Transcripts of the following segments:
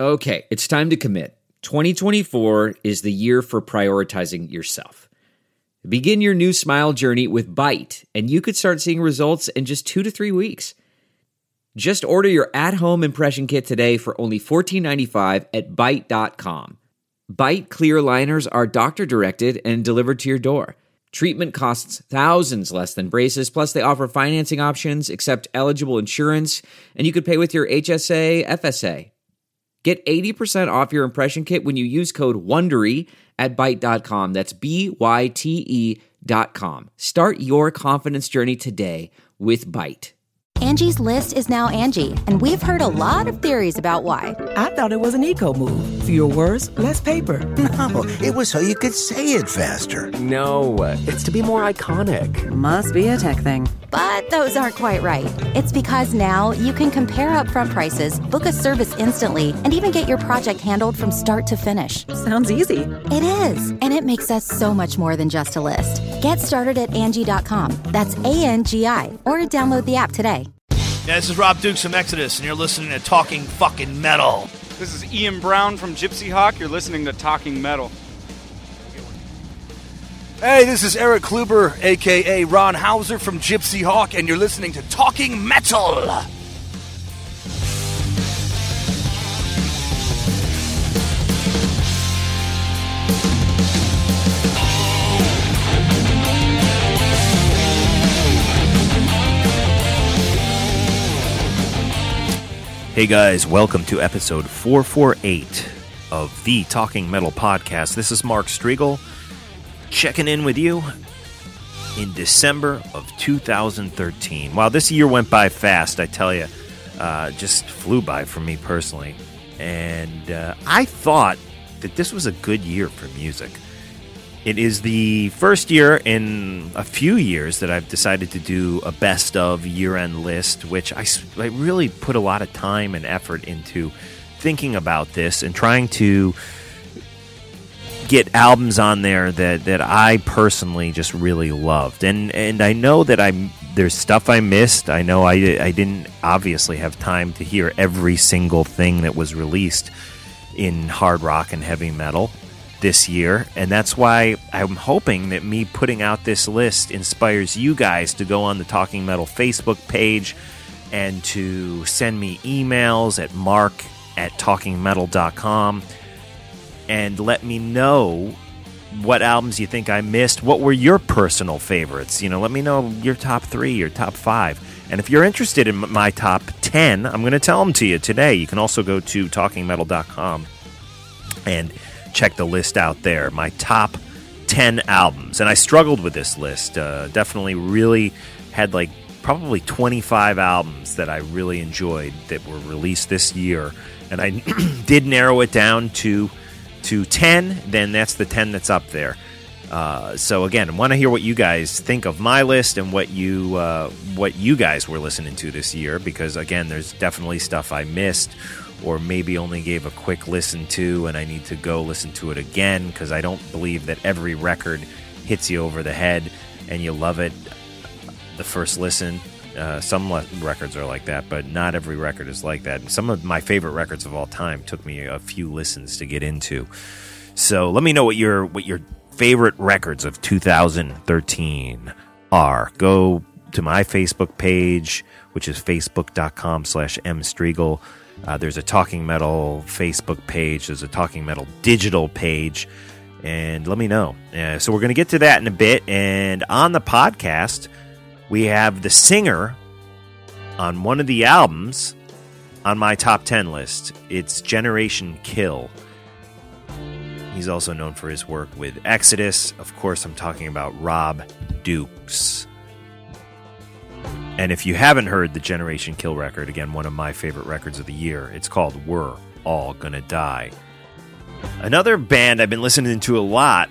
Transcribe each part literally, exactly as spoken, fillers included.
Okay, it's time to commit. twenty twenty-four is the year for prioritizing yourself. Begin your new smile journey with Byte, and you could start seeing results in just two to three weeks. Just order your at-home impression kit today for only fourteen ninety-five at byte dot com. Byte clear aligners are doctor-directed and delivered to your door. Treatment costs thousands less than braces, plus they offer financing options, accept eligible insurance, and you could pay with your H S A, F S A. Get eighty percent off your impression kit when you use code WONDERY at byte dot com. That's B Y T E dot com. Start your confidence journey today with Byte. Angie's List is now Angie, and we've heard a lot of theories about why. I thought it was an eco move. Fewer words, less paper. No, it was so you could say it faster. No, it's to be more iconic. Must be a tech thing. But those aren't quite right. It's because now you can compare upfront prices, book a service instantly, and even get your project handled from start to finish. Sounds easy. It is, and it makes us so much more than just a list. Get started at Angie dot com. That's A N G I, or download the app today. Yeah, this is Rob Dukes from Exodus, and you're listening to Talking Fucking Metal. This is Ian Brown from Gypsy Hawk. You're listening to Talking Metal. Hey, this is Eric Kluber, a k a. Ron Hauser from Gypsy Hawk, and you're listening to Talking Metal. Hey guys, welcome to episode four forty-eight of the Talking Metal Podcast. This is Mark Striegel checking in with you in December of two thousand thirteen. Wow, this year went by fast, I tell you. Uh, just flew by for me personally. And uh, I thought that this was a good year for music. It is the first year in a few years that I've decided to do a best of year-end list, which I, I really put a lot of time and effort into thinking about this and trying to get albums on there that, that I personally just really loved. And and I know that I'm there's stuff I missed. I know I, I didn't obviously have time to hear every single thing that was released in hard rock and heavy metal this year, and that's why I'm hoping that me putting out this list inspires you guys to go on the Talking Metal Facebook page and to send me emails at mark at talking metal dot com and let me know what albums you think I missed. What were your personal favorites? You know, let me know your top three, your top five. And if you're interested in my top ten, I'm going to tell them to you today. You can also go to talking metal dot com and check the list out there, my top ten albums. And I struggled with this list. Uh, definitely really had like probably twenty-five albums that I really enjoyed that were released this year. And I did narrow it down to to ten, then that's the ten that's up there. Uh, so again, I want to hear what you guys think of my list and what you uh, what you guys were listening to this year, because again, there's definitely stuff I missed or maybe only gave a quick listen to, and I need to go listen to it again, because I don't believe that every record hits you over the head and you love it the first listen. Uh, some le- records are like that, but not every record is like that. Some of my favorite records of all time took me a few listens to get into. So let me know what your what your favorite records of two thousand thirteen are. Go to my Facebook page, which is facebook.com slash mstriegel. Uh, there's a Talking Metal Facebook page. There's a Talking Metal digital page. And let me know. Uh, so we're going to get to that in a bit. And on the podcast, we have the singer on one of the albums on my top ten list. It's Generation Kill. He's also known for his work with Exodus. Of course, I'm talking about Rob Dukes. And if you haven't heard the Generation Kill record, again, one of my favorite records of the year, it's called We're All Gonna Die. Another band I've been listening to a lot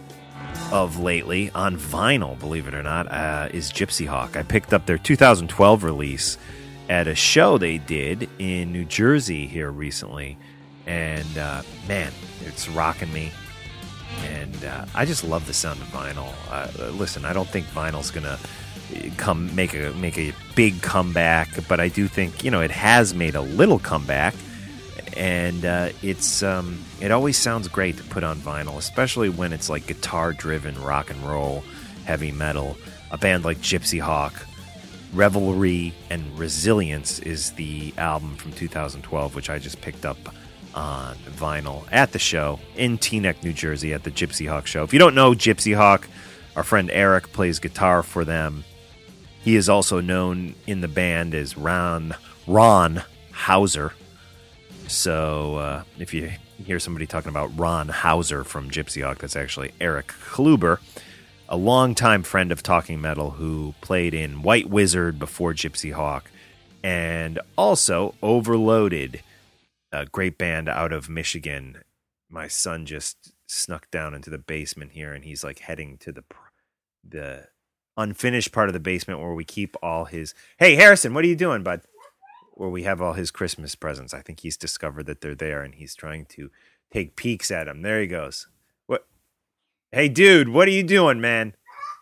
of lately, on vinyl, believe it or not, uh, is Gypsy Hawk. I picked up their two thousand twelve release at a show they did in New Jersey here recently. And, uh, man, it's rocking me. And uh, I just love the sound of vinyl. Uh, listen, I don't think vinyl's going to come make a make a big comeback, but I do think, you know, it has made a little comeback. and uh, it's um, it always sounds great to put on vinyl, especially when it's like guitar-driven rock and roll, heavy metal. A band like Gypsy Hawk, Revelry and Resilience is the album from two thousand twelve, which I just picked up on vinyl at the show in Teaneck, New Jersey, at the Gypsy Hawk show. If you don't know Gypsy Hawk, our friend Eric plays guitar for them. He is also known in the band as Ron Ron Hauser. So uh, if you hear somebody talking about Ron Hauser from Gypsy Hawk, that's actually Eric Kluber, a longtime friend of Talking Metal who played in White Wizard before Gypsy Hawk, and also Overloaded, a great band out of Michigan. My son just snuck down into the basement here, and he's like heading to the the unfinished part of the basement where we keep all his... Hey, Harrison, what are you doing, bud? Where we have all his Christmas presents. I think he's discovered that they're there, and he's trying to take peeks at them. There he goes. What? Hey, dude, what are you doing, man?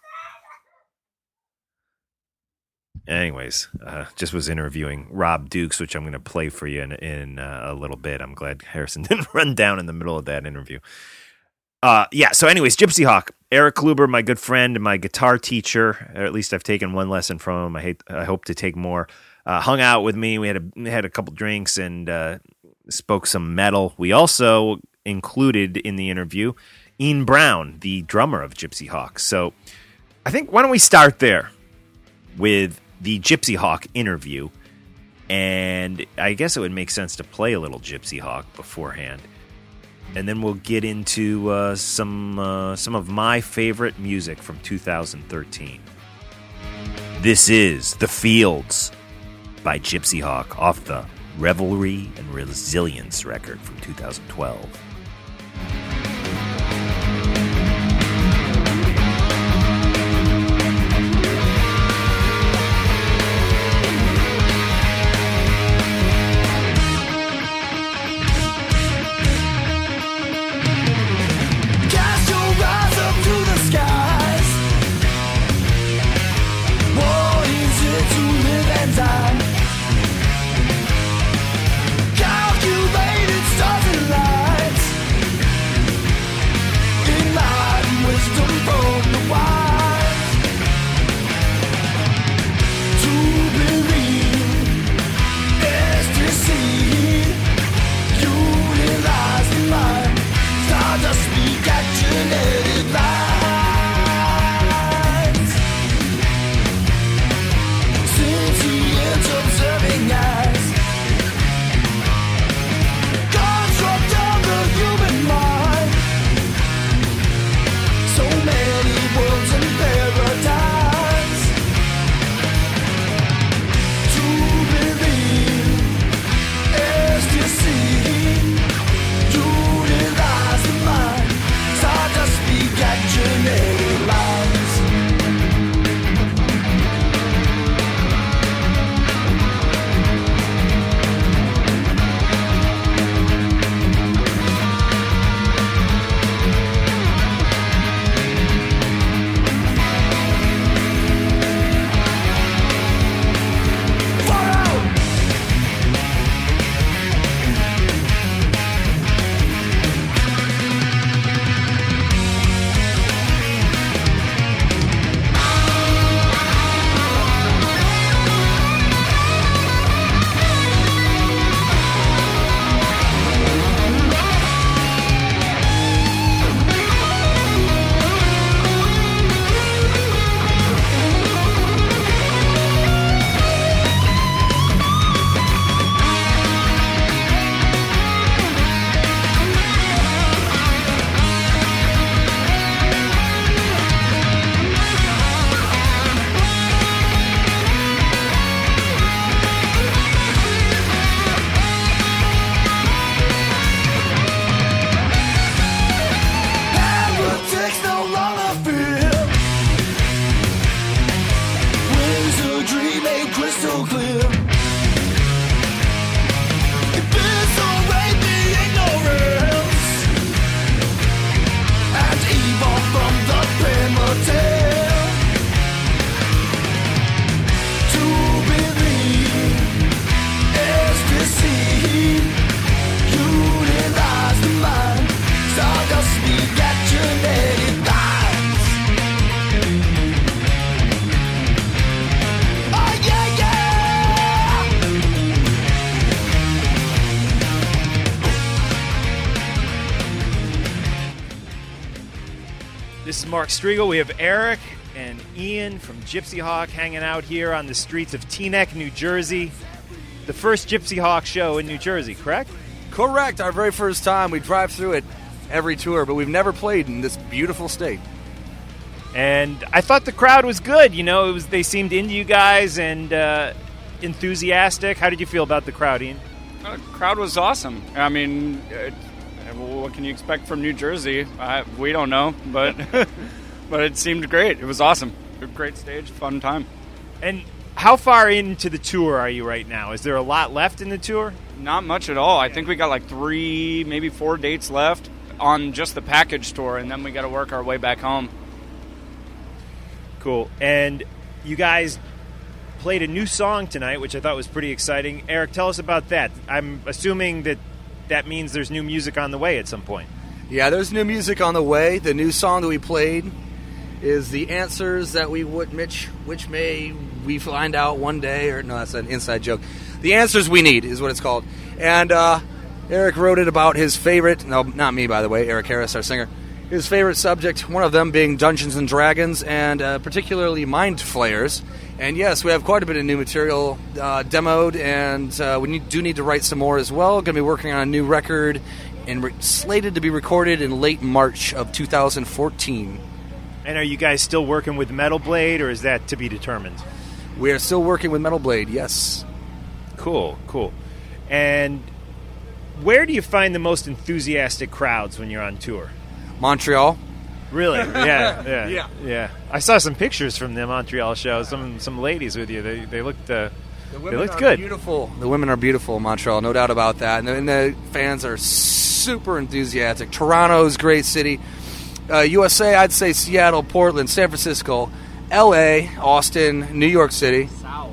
Anyways, uh, just was interviewing Rob Dukes, which I'm going to play for you in, in uh, a little bit. I'm glad Harrison didn't run down in the middle of that interview. Uh, yeah, so anyways, Gypsy Hawk. Eric Kluber, my good friend, my guitar teacher, or at least I've taken one lesson from him. I, hate, I hope to take more. Uh, hung out with me. We had a, we had a couple drinks and uh, spoke some metal. We also included in the interview Ian Brown, the drummer of Gypsy Hawk. So I think, why don't we start there with the Gypsy Hawk interview, and I guess it would make sense to play a little Gypsy Hawk beforehand, and then we'll get into uh, some uh, some of my favorite music from two thousand thirteen. This is The Fields by Gypsy Hawk off the Revelry and Resilience record from two thousand twelve. Calculated stars and lights This is Mark Striegel. We have Eric and Ian from Gypsy Hawk hanging out here on the streets of Teaneck, New Jersey. The first Gypsy Hawk show in New Jersey, correct? Correct. Our very first time. We drive through it every tour, but we've never played in this beautiful state. And I thought the crowd was good. You know, it was they seemed into you guys and uh, enthusiastic. How did you feel about the crowd, Ian? The crowd was awesome. I mean, it, what can you expect from New Jersey? I, we don't know, but but it seemed great. It was awesome. A great stage, fun time. And how far into the tour are you right now? Is there a lot left in the tour? Not much at all. I think we got like three, maybe four dates left on just the package tour, and then we got to work our way back home. Cool. And you guys played a new song tonight, which I thought was pretty exciting. Eric, tell us about that. I'm assuming that that means there's new music on the way at some point. Yeah, there's new music on the way. The new song that we played is The Answers That We Would, Mitch, which may we find out one day, or no, that's an inside joke. The Answers We Need is what it's called. And uh, Eric wrote it about his favorite, no, not me, by the way, Eric Harris, our singer, his favorite subject, one of them being Dungeons and Dragons, and uh, particularly Mind Flayers. And yes, we have quite a bit of new material uh, demoed, and uh, we need, do need to write some more as well. Going to be working on a new record, and re- slated to be recorded in late March of two thousand fourteen. And are you guys still working with Metal Blade, or is that to be determined? We are still working with Metal Blade, yes. Cool, cool. And where do you find the most enthusiastic crowds when you're on tour? Montreal. Really? Yeah, yeah, Yeah. yeah. I saw some pictures from the Montreal show. Some some ladies with you. They they looked uh, The they women looked are good. Beautiful. The women are beautiful in Montreal, no doubt about that. And the, and the fans are super enthusiastic. Toronto's a great city. Uh, U S A, I'd say Seattle, Portland, San Francisco, L A, Austin, New York City. South.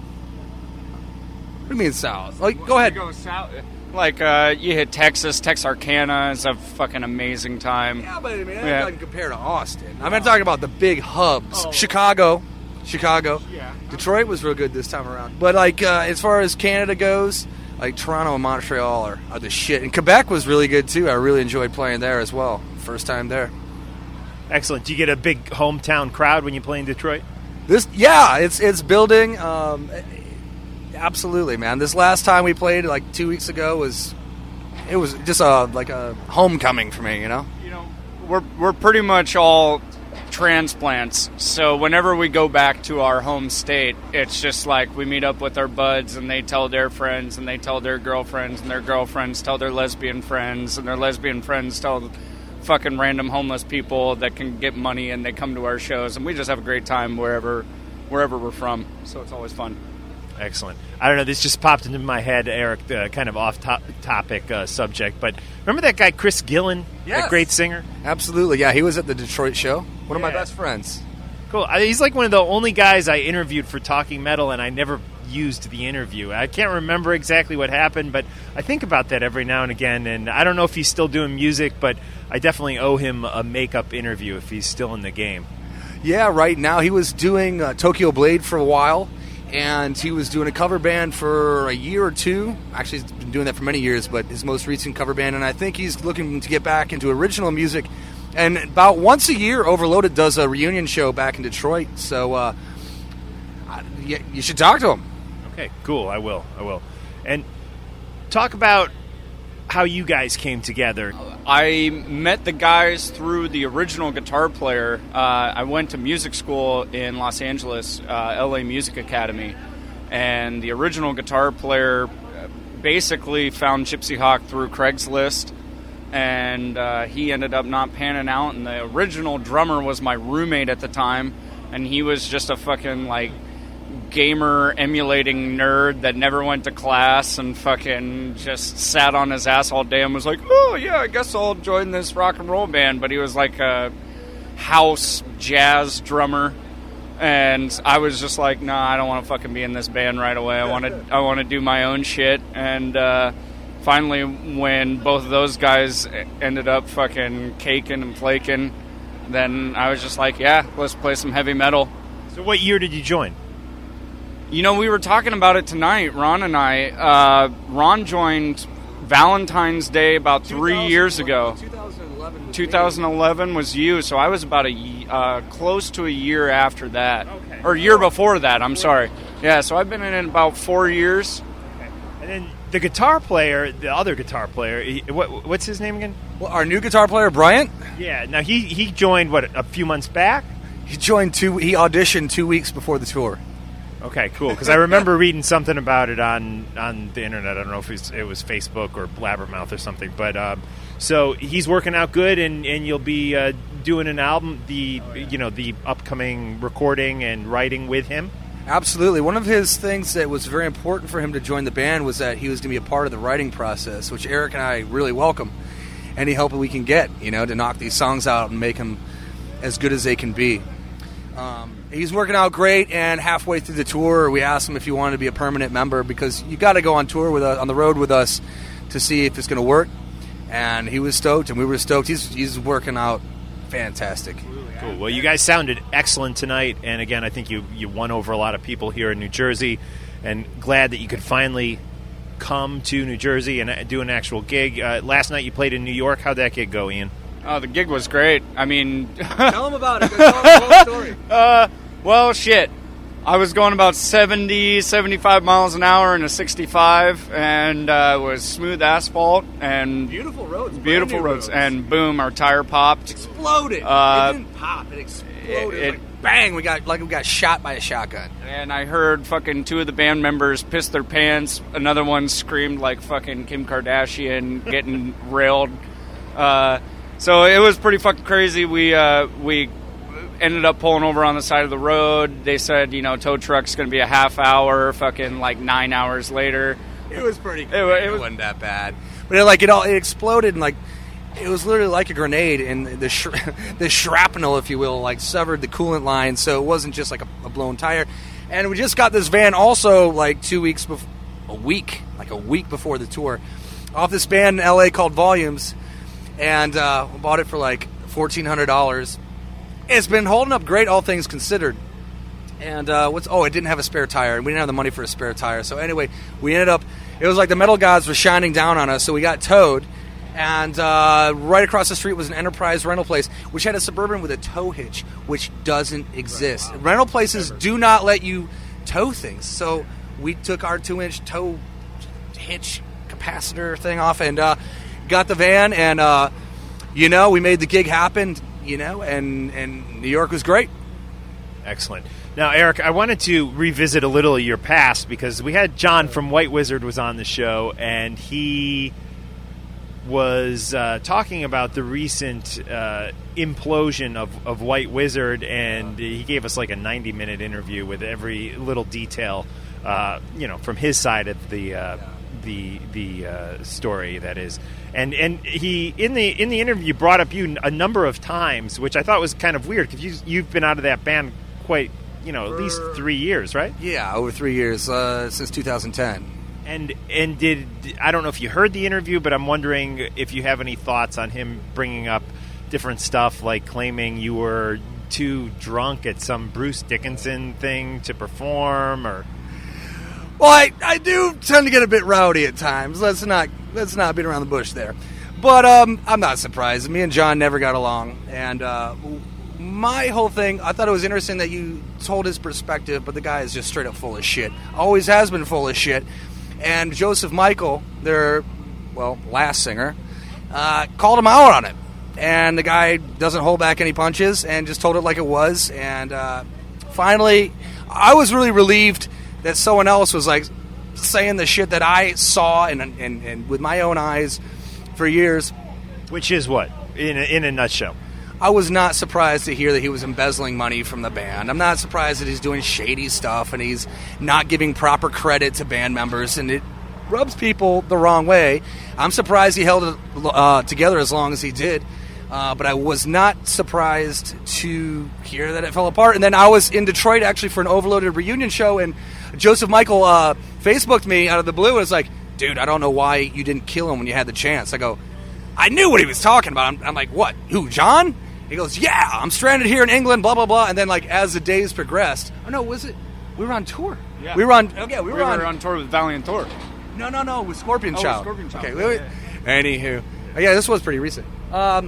What do you mean south? Like, go ahead. Go south. Like, uh, you hit Texas, Texarkana. It's a fucking amazing time. Yeah, but I mean, that Yeah. doesn't compare to Austin. I'm not talking about the big hubs. Chicago. Chicago. Yeah. Detroit was real good this time around. But, like, uh, as far as Canada goes, like, Toronto and Montreal are, are the shit. And Quebec was really good, too. I really enjoyed playing there as well. First time there. Excellent. Do you get a big hometown crowd when you play in Detroit? This, yeah, it's it's building. Um, absolutely, man. This last time we played, like two weeks ago, was it was just a like a homecoming for me. You know. You know, we're we're pretty much all transplants. So whenever we go back to our home state, it's just like we meet up with our buds, and they tell their friends, and they tell their girlfriends, and their girlfriends tell their lesbian friends, and their lesbian friends tell fucking random homeless people that can get money, and they come to our shows, and we just have a great time wherever wherever we're from. So it's always fun. Excellent. I don't know, this just popped into my head, Eric, the kind of off-topic uh, subject, but remember that guy Chris Gillen, Yes. that great singer? Absolutely, yeah. He was at the Detroit show. One of my Yeah. best friends. Cool. I, he's like one of the only guys I interviewed for Talking Metal, and I never used the interview. I can't remember exactly what happened, but I think about that every now and again, and I don't know if he's still doing music, but I definitely owe him a makeup interview if he's still in the game. Yeah, right now he was doing uh, Tokyo Blade for a while, and he was doing a cover band for a year or two. Actually, he's been doing that for many years, but his most recent cover band, and I think he's looking to get back into original music. And about once a year, Overloaded does a reunion show back in Detroit, so uh, I, you, you should talk to him. Okay, cool. I will. I will. And talk about how you guys came together. I met the guys through the original guitar player. Uh, I went to music school in Los Angeles, uh, L A Music Academy, and the original guitar player basically found Gypsy Hawk through Craigslist, and uh, he ended up not panning out, and the original drummer was my roommate at the time, and he was just a fucking, like, gamer emulating nerd that never went to class and fucking just sat on his ass all day and was like, oh yeah, I guess I'll join this rock and roll band. But he was like a house jazz drummer, and I was just like, nah, I don't want to fucking be in this band right away. I want to I want to do my own shit. And uh, finally, when both of those guys ended up fucking caking and flaking, then I was just like, yeah, let's play some heavy metal. So what year did you join? You know, we were talking about it tonight, Ron and I. Uh, Ron joined Valentine's Day about three years ago. twenty eleven two thousand eleven was you, so I was about a ye- uh, close to a year after that, Okay. or a year before that. I'm sorry. Yeah, so I've been in it about four years. Okay. And then the guitar player, the other guitar player, he, what, what's his name again? Well, our new guitar player, Bryant, Yeah. Now he he joined what a few months back. he joined two. He auditioned two weeks before the tour. Okay, cool. Because I remember reading something about it on, on the internet. I don't know if it was, it was Facebook or Blabbermouth or something. But um, so he's working out good, and, and you'll be uh, doing an album, the you know the upcoming recording and writing with him. Absolutely. One of his things that was very important for him to join the band was that he was going to be a part of the writing process, which Eric and I really welcome. Any help that we can get, you know, to knock these songs out and make them as good as they can be. Um, he's working out great, and halfway through the tour, we asked him if he wanted to be a permanent member, because you got to go on tour with us, on the road with us, to see if it's going to work. And he was stoked, and we were stoked. He's he's working out fantastic. Cool. Well, you guys sounded excellent tonight, and again, I think you, you won over a lot of people here in New Jersey, and glad that you could finally come to New Jersey and do an actual gig. Uh, last night you played in New York. How'd that gig go, Ian? Oh, the gig was great. I mean, Tell him about it. Tell him the whole story. uh, well, shit. I was going about seventy, seventy-five miles an hour in a sixty-five, and uh, it was smooth asphalt and Beautiful roads. beautiful brand new roads. And boom, our tire popped. exploded. Uh, it didn't pop. It exploded. it- It, it- like, bang! We got like we got shot by a shotgun. And I heard fucking two of the band members piss their pants. Another one screamed like fucking Kim Kardashian getting railed. Uh, so it was pretty fucking crazy. We uh, we ended up pulling over on the side of the road. They said, you know, tow truck's going to be a half hour. Fucking like nine hours later. It was pretty. It, It, wa- it, it was wasn't that bad, but it, like it all it exploded and like it was literally like a grenade, and the sh- the shrapnel, if you will, like severed the coolant line, so it wasn't just like a, a blown tire. And we just got this van also like two weeks before, a week, like a week before the tour, off this band in L A called Volumes, and uh, bought it for like fourteen hundred dollars. It's been holding up great, all things considered. And uh, what's oh, it didn't have a spare tire, and we didn't have the money for a spare tire. So anyway, we ended up. It was like the metal gods were shining down on us, so we got towed. And uh, right across the street was an Enterprise rental place, which had a Suburban with a tow hitch, which doesn't exist. Rental places do not let you tow things. So we took our two-inch tow hitch capacitor thing off and uh, got the van, and uh, you know, we made the gig happen. You know, and and New York was great. Excellent. Now, Eric, I wanted to revisit a little of your past, because we had John from White Wizard was on the show, and he was uh, talking about the recent uh, implosion of, of White Wizard, and he gave us like a ninety-minute interview with every little detail, uh, you know, from his side of the uh, the the uh, story, that is. And and he in the in the interview brought up you a number of times, which I thought was kind of weird, because you, you've been out of that band quite, you know, at least three years, right? Yeah, over three years uh, since two thousand ten. And and did I don't know if you heard the interview, but I'm wondering if you have any thoughts on him bringing up different stuff, like claiming you were too drunk at some Bruce Dickinson thing to perform, or. Well, I, I do tend to get a bit rowdy at times. Let's not let's not beat around the bush there. But um, I'm not surprised. Me and John never got along, and uh, my whole thing, I thought it was interesting that you told his perspective, but the guy is just straight up full of shit. Always has been full of shit. And Joseph Michael, their, well, last singer, uh, called him out on it. And the guy doesn't hold back any punches and just told it like it was. And uh, finally, I was really relieved that someone else was like saying the shit that I saw and and, and with my own eyes for years. Which is what? In a, in a nutshell. I was not surprised to hear that he was embezzling money from the band. I'm not surprised that he's doing shady stuff and he's not giving proper credit to band members, and it rubs people the wrong way. I'm surprised he held it uh, together as long as he did, uh, but I was not surprised to hear that it fell apart. And then I was in Detroit actually for an Overloaded reunion show, and Joseph Michael uh, Facebooked me out of the blue and was like, dude, I don't know why you didn't kill him when you had the chance. I go, I knew what he was talking about. I'm, I'm like, what? Who, John? He goes, yeah, I'm stranded here in England, blah, blah, blah. And then, like, as the days progressed, oh, no, was it? We were on tour. Yeah. We were on, okay, we we were, were on, on tour with Valiant Thor. no, no, no, with Scorpion Oh, with Child. Scorpion Child. Okay, Yeah, wait, wait. Anywho. Oh, yeah, this was pretty recent. Um,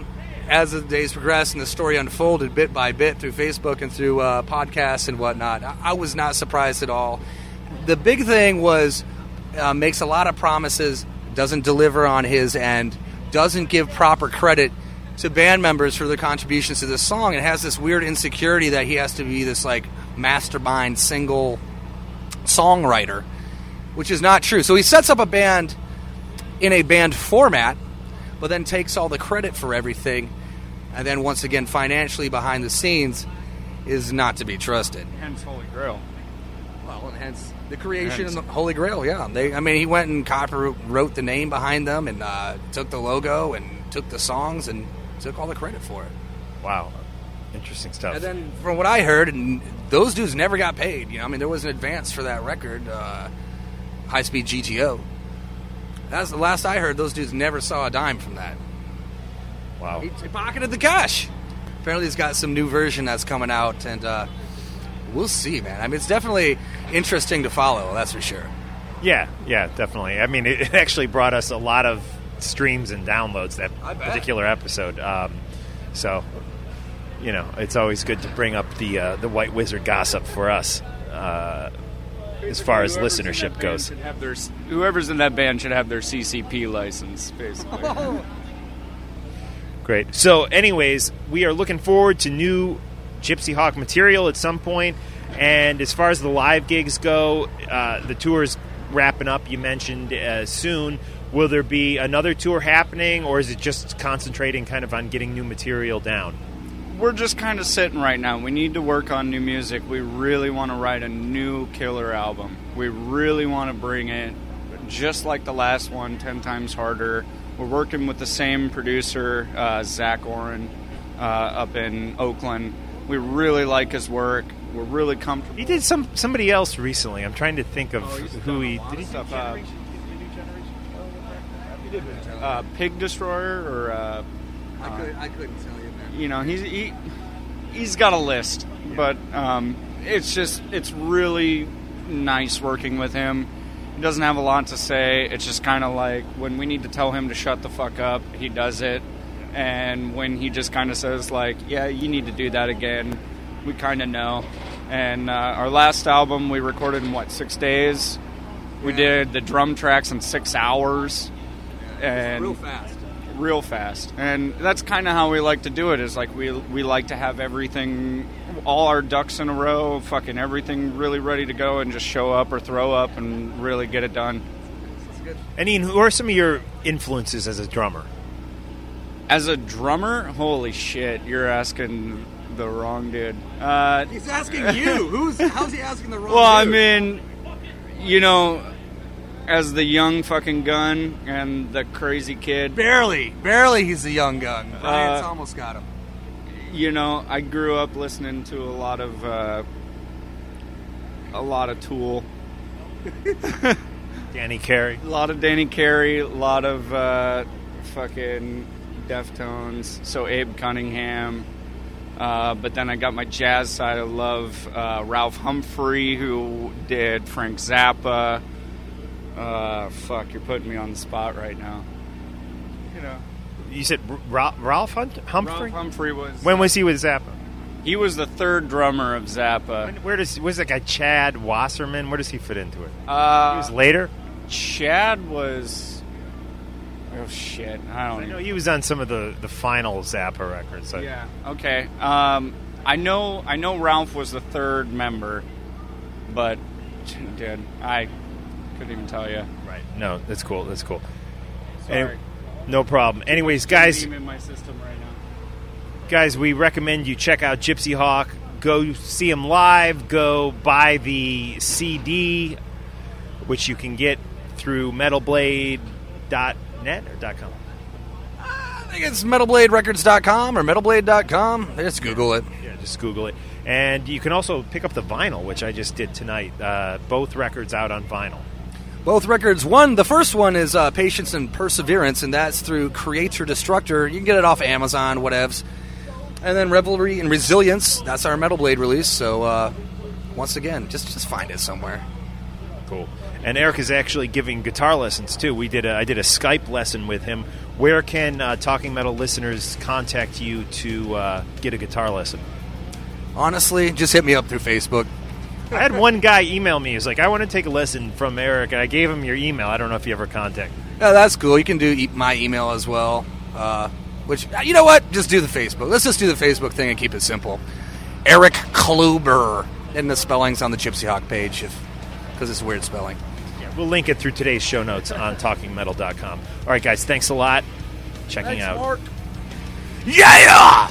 as the days progressed and the story unfolded bit by bit through Facebook and through uh, podcasts and whatnot, I, I was not surprised at all. The big thing was uh, makes a lot of promises, doesn't deliver on his end, doesn't give proper credit to band members for their contributions to this song, and has this weird insecurity that he has to be this like mastermind single songwriter, which is not true. So he sets up a band in a band format, but then takes all the credit for everything, and then once again financially behind the scenes is not to be trusted. Hence Holy Grail. Well, and hence the creation of the Holy Grail. Yeah, they. I mean, he went and copywrote the name behind them, and uh, took the logo, and took the songs, and took all the credit for it. Wow, interesting stuff. And then, from what I heard, and those dudes never got paid. You know, I mean, there was an advance for that record, uh, High Speed G T O. That's the last I heard. Those dudes never saw a dime from that. Wow. He, he pocketed the cash. Apparently, he's got some new version that's coming out, and uh, we'll see, man. I mean, it's definitely interesting to follow. That's for sure. Yeah, yeah, definitely. I mean, it, it actually brought us a lot of streams and downloads, that particular episode. Um, so, you know, it's always good to bring up the uh, the White Wizard gossip for us. Uh, as far as listenership goes, have their, whoever's in that band should have their C C P license, basically. Great. So, anyways, we are looking forward to new Gypsy Hawk material at some point. And as far as the live gigs go, uh, the tour's wrapping up, you mentioned, uh, soon. Will there be another tour happening, or is it just concentrating kind of on getting new material down? We're just kind of sitting right now. We need to work on new music. We really want to write a new killer album. We really want to bring it just like the last one, ten times harder. We're working with the same producer, uh, Zach Oren, uh, up in Oakland. We really like his work. We're really comfortable. He did some somebody else recently. I'm trying to think of oh, who he did. He stuff, uh, uh, Pig Destroyer, or uh, I, could, I couldn't tell you, man. You know, he's he, he's got a list, yeah. but um, it's just it's really nice working with him. He doesn't have a lot to say. It's just kind of like when we need to tell him to shut the fuck up, he does it. And when he just kind of says, like, yeah, you need to do that again, we kind of know. And uh, our last album we recorded in, what, six days? We yeah. did the drum tracks in six hours. Yeah, and real fast. Real fast. And that's kind of how we like to do it, is like we we like to have everything, all our ducks in a row, fucking everything really ready to go, and just show up or throw up and really get it done. And Ian, who are some of your influences as a drummer? As a drummer? Holy shit, you're asking the wrong dude. Uh, He's asking you. Who's? How's he asking the wrong well, dude? Well, I mean, you know, as the young fucking gun and the crazy kid. Barely. Barely he's a young gun. Brian's uh, almost got him. You know, I grew up listening to a lot of, uh, a lot of Tool. Danny Carey. A lot of Danny Carey. A lot of uh, fucking Deftones. So Abe Cunningham. Uh, but then I got my jazz side. I love uh, Ralph Humphrey, who did Frank Zappa. Uh, fuck, you're putting me on the spot right now. You know. You said Ra- Ralph Hunt- Humphrey? Ralph Humphrey was... When was he with Zappa? He was the third drummer of Zappa. When, where does... Was that guy Chad Wasserman? Where does he fit into it? Uh, he was later? Chad was... Oh, shit. I don't I know he was on some of the, the final Zappa records. So. Yeah, okay. Um, I know I know Ralph was the third member, but, dude, I couldn't even tell you. Right. No, that's cool. That's cool. Sorry. Anyway, no problem. Anyways, guys... in my system right now. Guys, we recommend you check out Gypsy Hawk. Go see him live. Go buy the C D, which you can get through metal blade dot net or .com? I think it's metal blade records dot com or metal blade dot com. Just Google it. Yeah, just Google it. And you can also pick up the vinyl, which I just did tonight. Uh, both records out on vinyl. Both records. One, the first one is uh, Patience and Perseverance, and that's through Creator Destructor. You can get it off Amazon, whatevs. And then Revelry and Resilience, that's our Metal Blade release. So, uh, once again, just just find it somewhere. Cool. And Eric is actually giving guitar lessons, too. We did a, I did a Skype lesson with him. Where can uh, Talking Metal listeners contact you to uh, get a guitar lesson? Honestly, just hit me up through Facebook. I had one guy email me. He was like, I want to take a lesson from Eric, and I gave him your email. I don't know if you ever contacted him. Yeah, that's cool. You can do e- my email as well. Uh, which, you know what? Just do the Facebook. Let's just do the Facebook thing and keep it simple. Eric Kluber. And the spelling's on the Gypsy Hawk page, if because it's weird spelling. Yeah, we'll link it through today's show notes on talking metal dot com. All right, guys, thanks a lot. Checking Thanks, out. Mark. Yeah!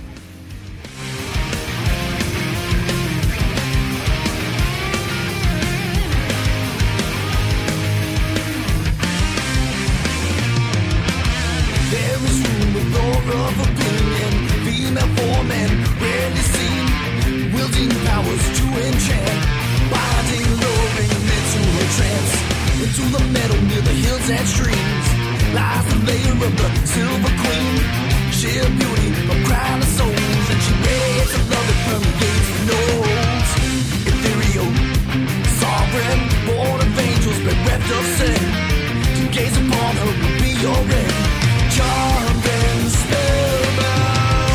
There is room with law of opinion, female foreman, rarely seen, wielding powers to enchant, binding, luring into a trance, into the meadow near the hills and streams, lies the layer of the silver queen, sheer beauty of crown of souls, and she radiates a love that permeates the nose, ethereal, sovereign, born of angels, bereft of sin, to gaze upon her will be your end. Charmed and spellbound.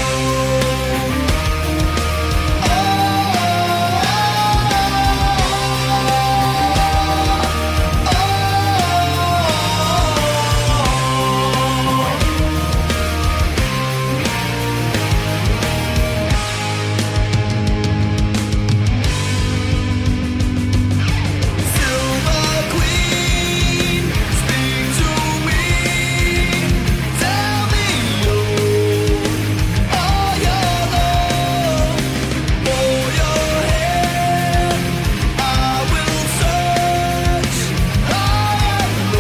Silver Queen, speak to me. Tell me oh, all your love, for your hand. I will search high and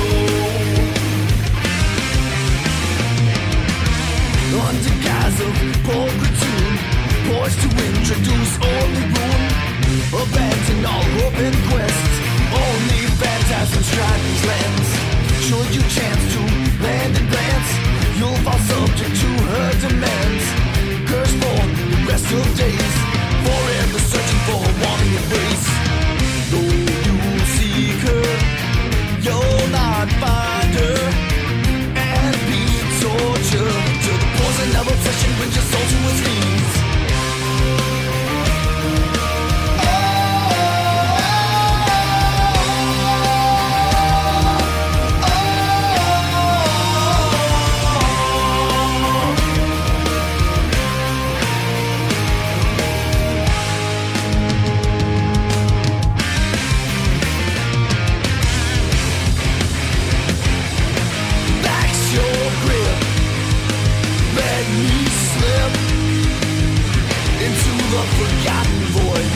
low. Under guise of pulchritude, poised to introduce only ruin. Abandon all hope and quest. Only phantasms strike these lands. Should you chance to land and glance, you'll fall subject to her demands. Curse for the rest of days, forever searching for a wanting embrace. Though you seek her, you'll not find her, and be tortured to the poison of obsession with your soul to its knees. Relax your grip, let me slip into the forgotten void.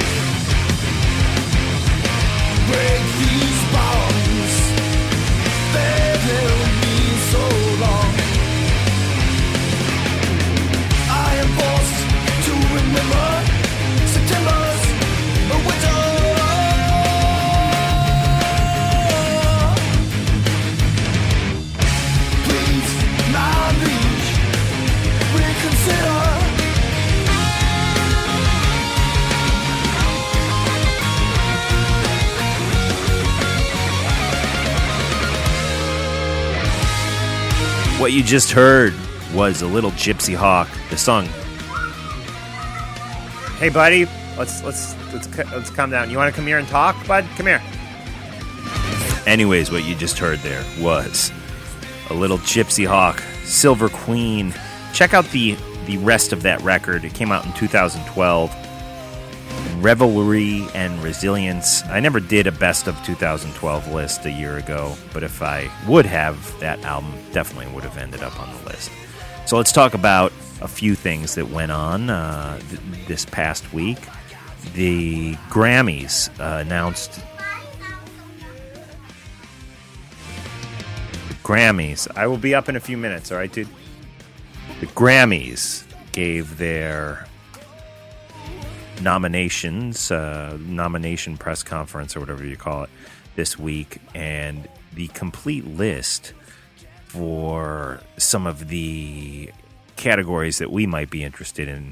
Break these bonds that held me so long. I am forced to remember September's winter. Please, my liege, reconsider. What you just heard was a little Gypsy Hawk. The song. Hey, buddy, let's let's let's let's calm down. You want to come here and talk, bud? Come here. Anyways, what you just heard there was a little Gypsy Hawk, Silver Queen. Check out the the rest of that record. It came out in two thousand twelve. Revelry and Resilience. I never did a best of two thousand twelve list a year ago, but if I would have, that album definitely would have ended up on the list. So let's talk about a few things that went on uh, th- this past week. The Grammys uh, announced the Grammys. I will be up in a few minutes, all right, dude? The Grammys gave their nominations, uh, nomination press conference, or whatever you call it, this week, and the complete list for some of the categories that we might be interested in, are, let's let's say, um, hmm,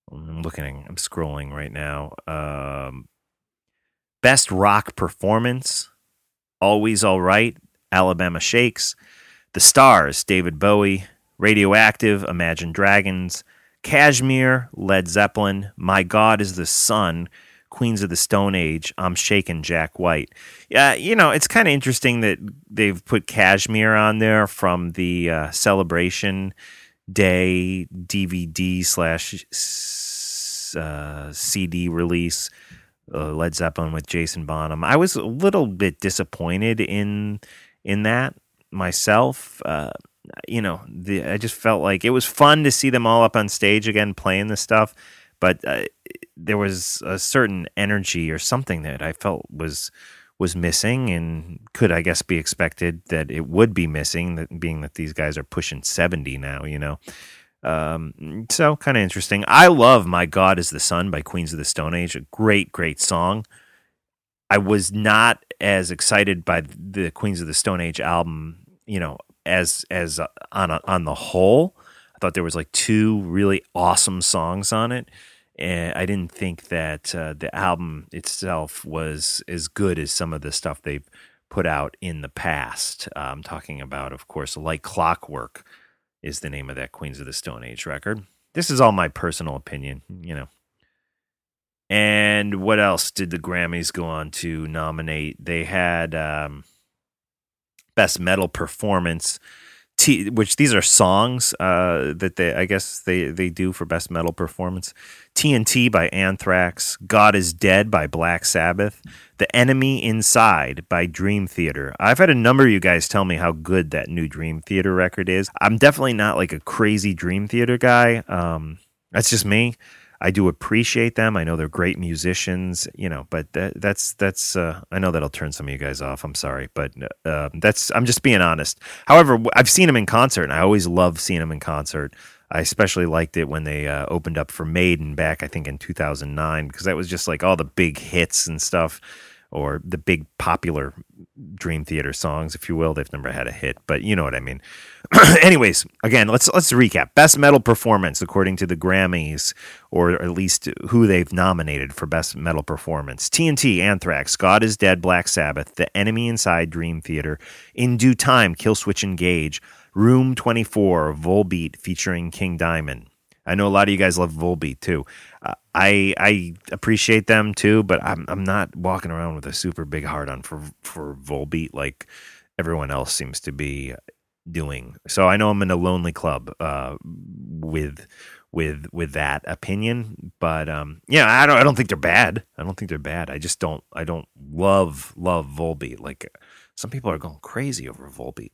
I'm looking, I'm scrolling right now. Um, best rock performance, Always All Right, Alabama Shakes. The Stars, David Bowie. Radioactive, Imagine Dragons. Kashmir, Led Zeppelin. My God is the Sun, Queens of the Stone Age, I'm Shakin', Jack White. Yeah, you know, it's kind of interesting that they've put Kashmir on there from the uh, Celebration Day D V D slash uh, C D release, uh, Led Zeppelin with Jason Bonham. I was a little bit disappointed in in that myself. Uh, you know, the, I just felt like it was fun to see them all up on stage again playing this stuff, but uh, there was a certain energy or something that I felt was was missing, and could, I guess, be expected that it would be missing, that being that these guys are pushing seventy now, you know. Um, so kind of interesting. I love My God is the Sun by Queens of the Stone Age. A great, great song. I was not as excited by the Queens of the Stone Age album, you know, as as uh, on a, on the whole. I thought there was like two really awesome songs on it. And I didn't think that uh, the album itself was as good as some of the stuff they've put out in the past. Uh, I'm talking about, of course, Like Clockwork is the name of that Queens of the Stone Age record. This is all my personal opinion, you know. And what else did the Grammys go on to nominate? They had um, Best Metal Performance, T, which these are songs uh, that they, I guess they, they do for Best Metal Performance. T N T by Anthrax, God is Dead by Black Sabbath, The Enemy Inside by Dream Theater. I've had a number of you guys tell me how good that new Dream Theater record is. I'm definitely not like a crazy Dream Theater guy. Um, that's just me. I do appreciate them. I know they're great musicians, you know, but that, that's, that's, uh, I know that'll turn some of you guys off. I'm sorry, but, uh, that's, I'm just being honest. However, I've seen them in concert, and I always love seeing them in concert. I especially liked it when they uh, opened up for Maiden back, I think, in two thousand nine, because that was just like all the big hits and stuff, or the big popular Dream Theater songs, if you will. They've never had a hit, but you know what I mean. Anyways, again, let's let's recap. Best Metal Performance according to the Grammys, or at least who they've nominated for Best Metal Performance. T N T, Anthrax, God is Dead, Black Sabbath, The Enemy Inside, Dream Theater, In Due Time, Killswitch Engage, Room twenty-four, Volbeat featuring King Diamond. I know a lot of you guys love Volbeat too. Uh, I I appreciate them too, but I'm I'm not walking around with a super big heart on for for Volbeat like everyone else seems to be doing. So I know I'm in a lonely club uh, with with with that opinion, but um, yeah, I don't I don't think they're bad. I don't think they're bad. I just don't I don't love love Volbeat. Like some people are going crazy over Volbeat.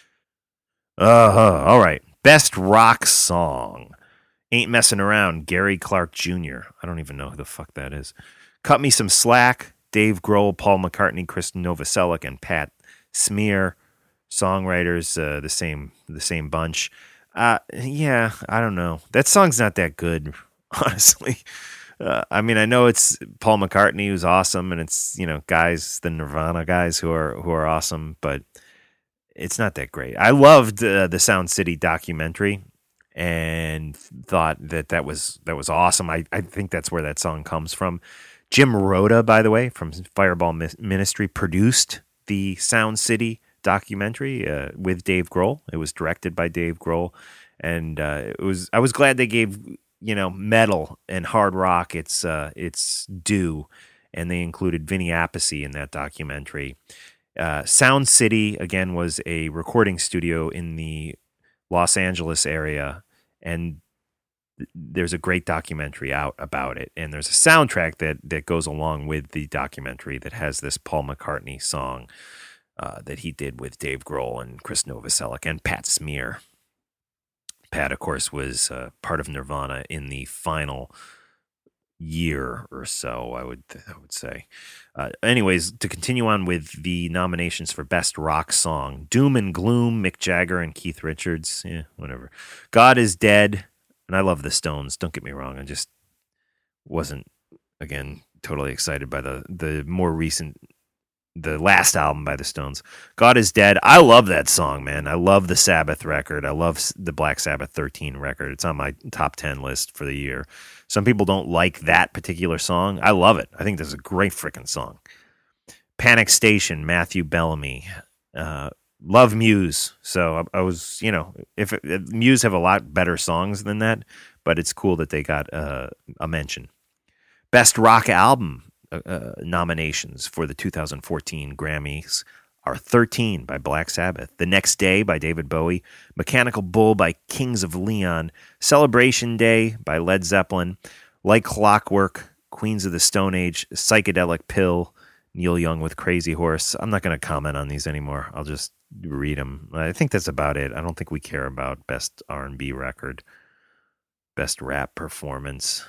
Uh-huh. All right. Best rock song. Ain't Messing Around, Gary Clark Junior I don't even know who the fuck that is. Cut Me Some Slack, Dave Grohl, Paul McCartney, Chris Novoselic, and Pat Smear. Songwriters, uh, the same the same bunch. Uh, yeah, I don't know. That song's not that good, honestly. Uh, I mean, I know it's Paul McCartney, who's awesome, and it's, you know, guys, the Nirvana guys who are who are awesome, but it's not that great. I loved uh, the Sound City documentary and thought that that was that was awesome. I, I think that's where that song comes from. Jim Rhoda, by the way, from Fireball Ministry, produced the Sound City documentary uh, with Dave Grohl. It was directed by Dave Grohl, and uh, it was. I was glad they gave, you know, metal and hard rock its uh, its due, and they included Vinny Appice in that documentary. Uh, Sound City, again, was a recording studio in the Los Angeles area, and th- there's a great documentary out about it. And there's a soundtrack that, that goes along with the documentary that has this Paul McCartney song uh, that he did with Dave Grohl and Chris Novoselic and Pat Smear. Pat, of course, was uh, part of Nirvana in the final year or so, I would I would say. Uh, anyways, to continue on with the nominations for Best Rock Song, Doom and Gloom, Mick Jagger and Keith Richards. Yeah, whatever. God is Dead, and I love the Stones, don't get me wrong. I just wasn't, again, totally excited by the, the more recent the last album by the Stones. God is Dead. I love that song, man. I love the Sabbath record. I love the Black Sabbath thirteen record. It's on my top ten list for the year. Some people don't like that particular song. I love it. I think this is a great freaking song. Panic Station, Matthew Bellamy. Uh, love Muse. So I, I was, you know, if it, Muse have a lot better songs than that, but it's cool that they got uh, a mention. Best Rock Album uh, nominations for the two thousand fourteen Grammys are thirteen by Black Sabbath, The Next Day by David Bowie, Mechanical Bull by Kings of Leon, Celebration Day by Led Zeppelin, Like Clockwork, Queens of the Stone Age, Psychedelic Pill, Neil Young with Crazy Horse. I'm not going to comment on these anymore. I'll just read them. I think that's about it. I don't think we care about Best R and B Record, Best Rap Performance.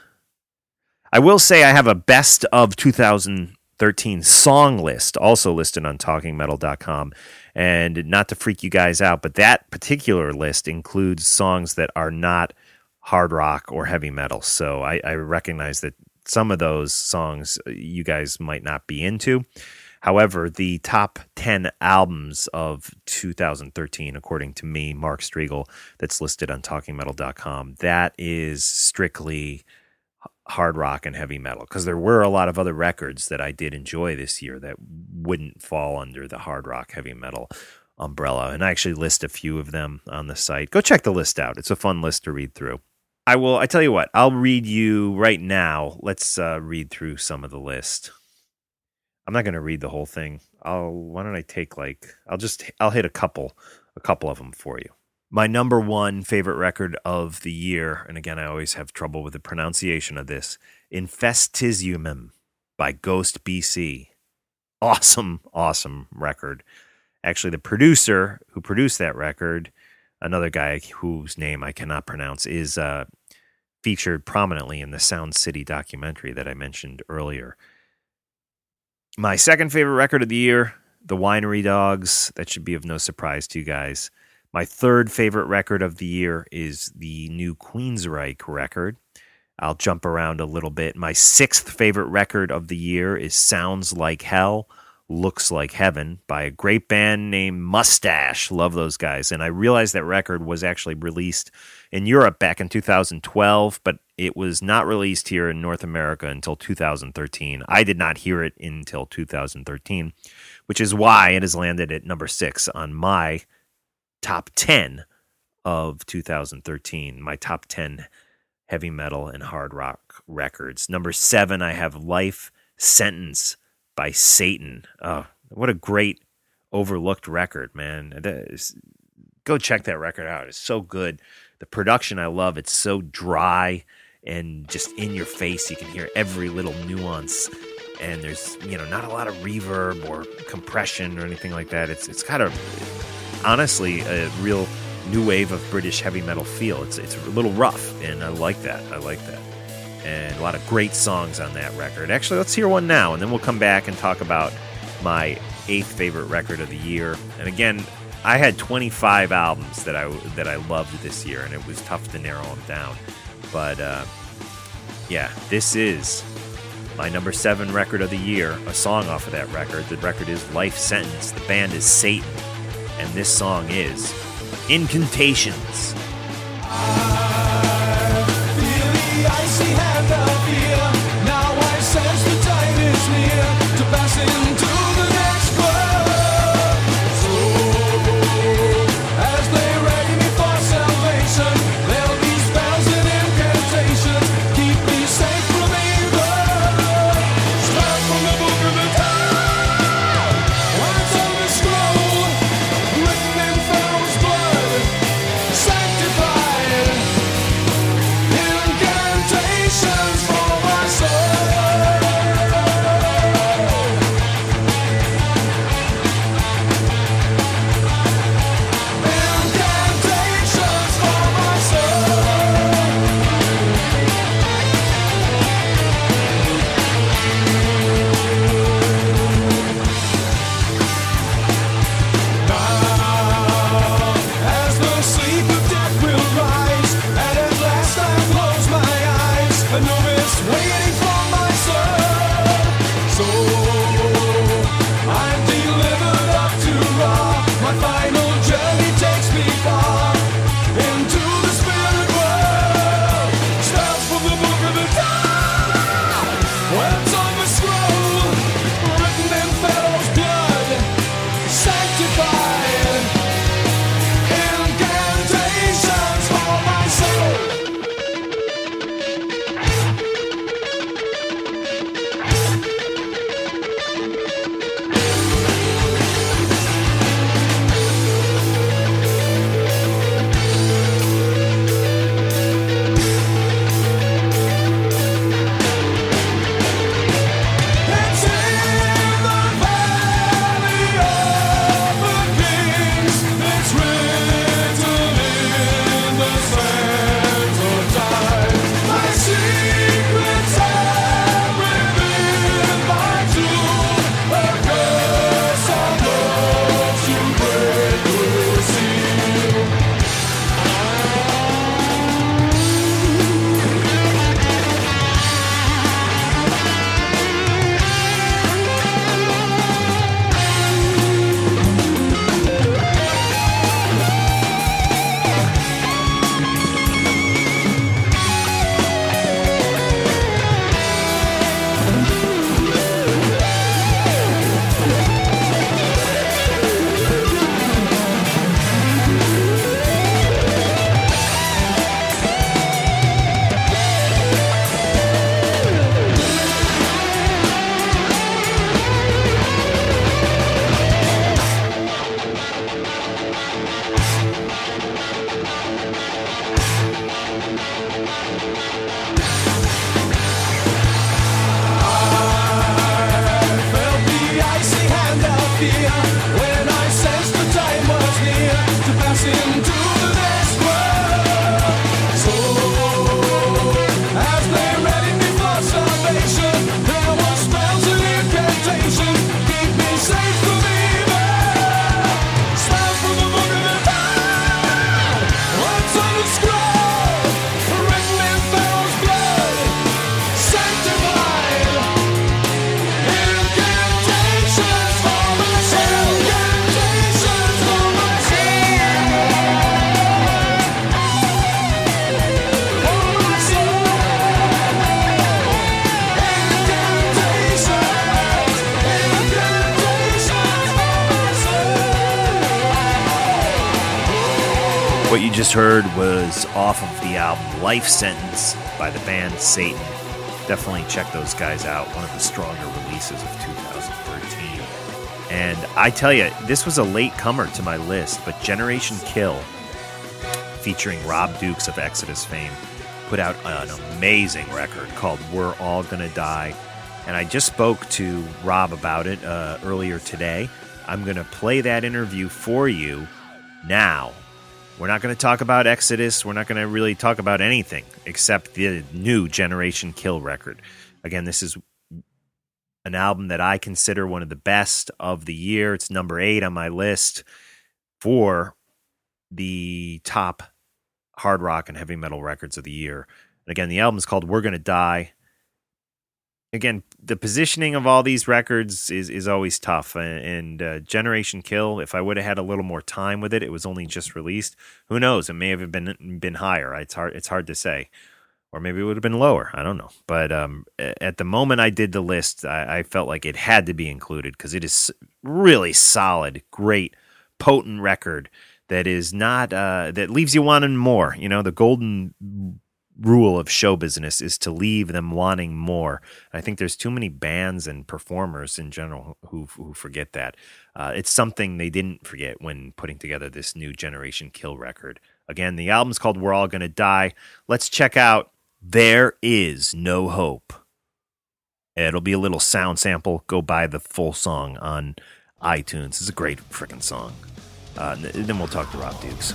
I will say I have a Best of two thousand thirteen song list also listed on talking metal dot com. And not to freak you guys out, but that particular list includes songs that are not hard rock or heavy metal. So I, I recognize that some of those songs you guys might not be into. However, the top ten albums of two thousand thirteen, according to me, Mark Striegel, that's listed on talking metal dot com, that is strictly hard rock and heavy metal, because there were a lot of other records that I did enjoy this year that wouldn't fall under the hard rock heavy metal umbrella, and I actually list a few of them on the site. Go check the list out. It's a fun list to read through. I will, I tell you what, I'll read you right now. Let's uh, read through some of the list. I'm not going to read the whole thing. I'll, why don't I take like, I'll just, I'll hit a couple, a couple of them for you. My number one favorite record of the year, and again, I always have trouble with the pronunciation of this, Infestisiumum by Ghost B C. Awesome, awesome record. Actually, the producer who produced that record, another guy whose name I cannot pronounce, is uh, featured prominently in the Sound City documentary that I mentioned earlier. My second favorite record of the year, The Winery Dogs. That should be of no surprise to you guys. My third favorite record of the year is the new Queensryche record. I'll jump around a little bit. My sixth favorite record of the year is Sounds Like Hell, Looks Like Heaven by a great band named Mustache. Love those guys. And I realized that record was actually released in Europe back in two thousand twelve, but it was not released here in North America until two thousand thirteen. I did not hear it until two thousand thirteen, which is why it has landed at number six on my top ten of two thousand thirteen, my top ten heavy metal and hard rock records. Number seven, I have Life Sentence by Satan. Oh, what a great overlooked record, man. Is, go check that record out. It's so good. The production I love. It's so dry and just in your face. You can hear every little nuance. And there's, you know, not a lot of reverb or compression or anything like that. It's it's kind of, honestly, a real new wave of British heavy metal feel. It's it's a little rough, and I like that. I like that. And a lot of great songs on that record. Actually, let's hear one now, and then we'll come back and talk about my eighth favorite record of the year. And again, I had twenty-five albums that I that I loved this year, and it was tough to narrow them down. But uh, yeah, this is my number seven record of the year, a song off of that record. The record is Life Sentence. The band is Satan, and this song is Incantations. Sanctified What you just heard was off of the album Life Sentence by the band Satan. Definitely check those guys out. One of the stronger releases of two thousand thirteen. And I tell you, this was a late comer to my list, but Generation Kill, featuring Rob Dukes of Exodus fame, put out an amazing record called We're All Gonna Die. And I just spoke to Rob about it uh, earlier today. I'm going to play that interview for you now. We're not going to talk about Exodus. We're not going to really talk about anything except the new Generation Kill record. Again, this is an album that I consider one of the best of the year. It's number eight on my list for the top hard rock and heavy metal records of the year. And again, the album is called We're Gonna Die. Again, the positioning of all these records is, is always tough. And uh, Generation Kill, if I would have had a little more time with it, it was only just released. Who knows? It may have been been higher. It's hard. It's hard to say, or maybe it would have been lower. I don't know. But um, at the moment I did the list, I, I felt like it had to be included because it is really solid, great, potent record that is not uh, that leaves you wanting more. You know, the golden rule of show business is to leave them wanting more. I think there's too many bands and performers in general who who forget that. Uh, it's something they didn't forget when putting together this new Generation Kill record. Again, the album's called We're All Gonna Die. Let's check out There Is No Hope. It'll be a little sound sample. Go buy the full song on iTunes. It's a great freaking song. Uh, then we'll talk to Rob Dukes.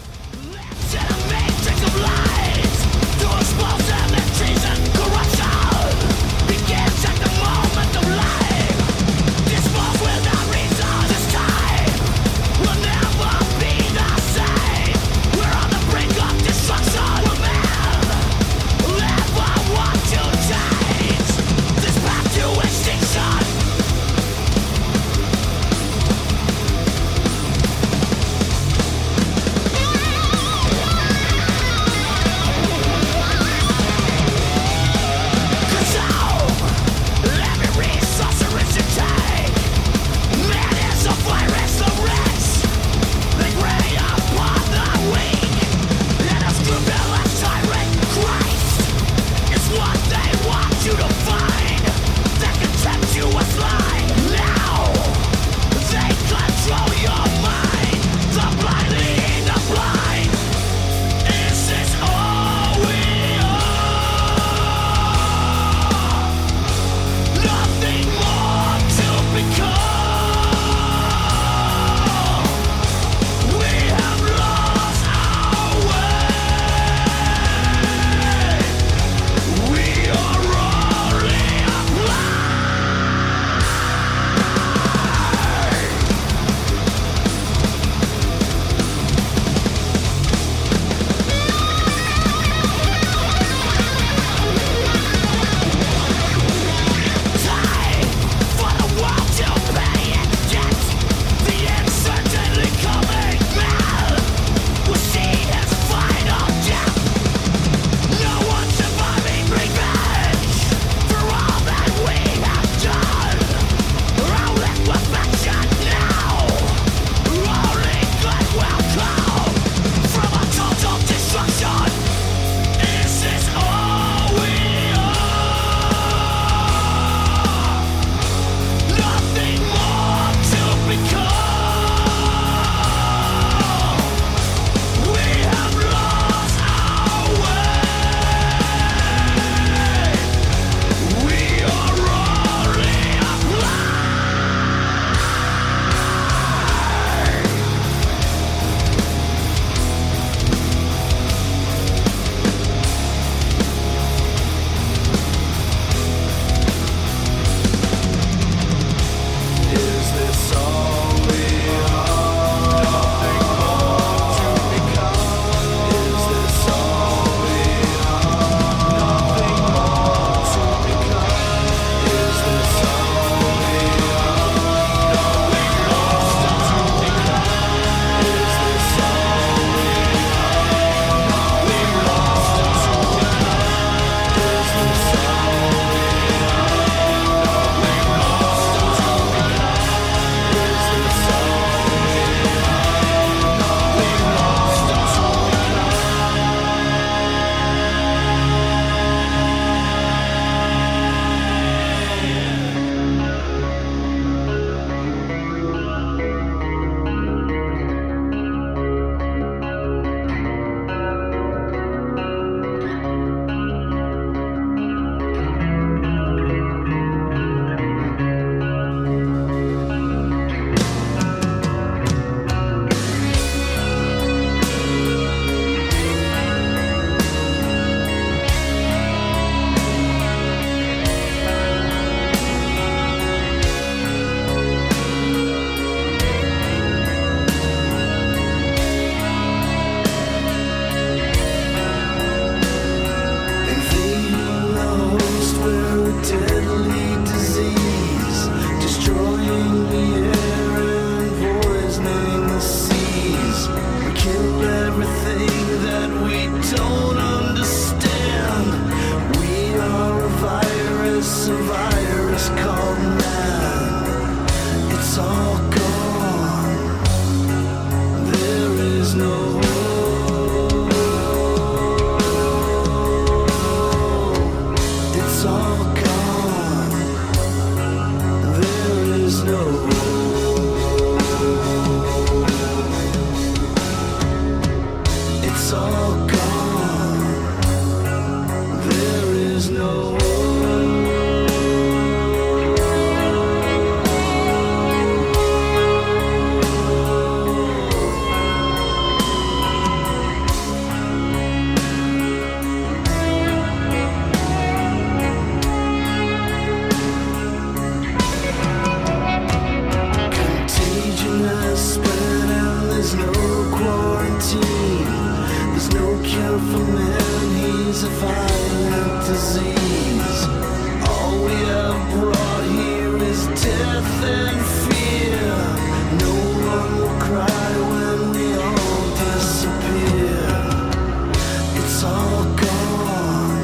for man, he's a violent disease. All we have brought here is death and fear. No one will cry when we all disappear. It's all gone.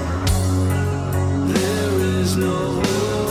There is no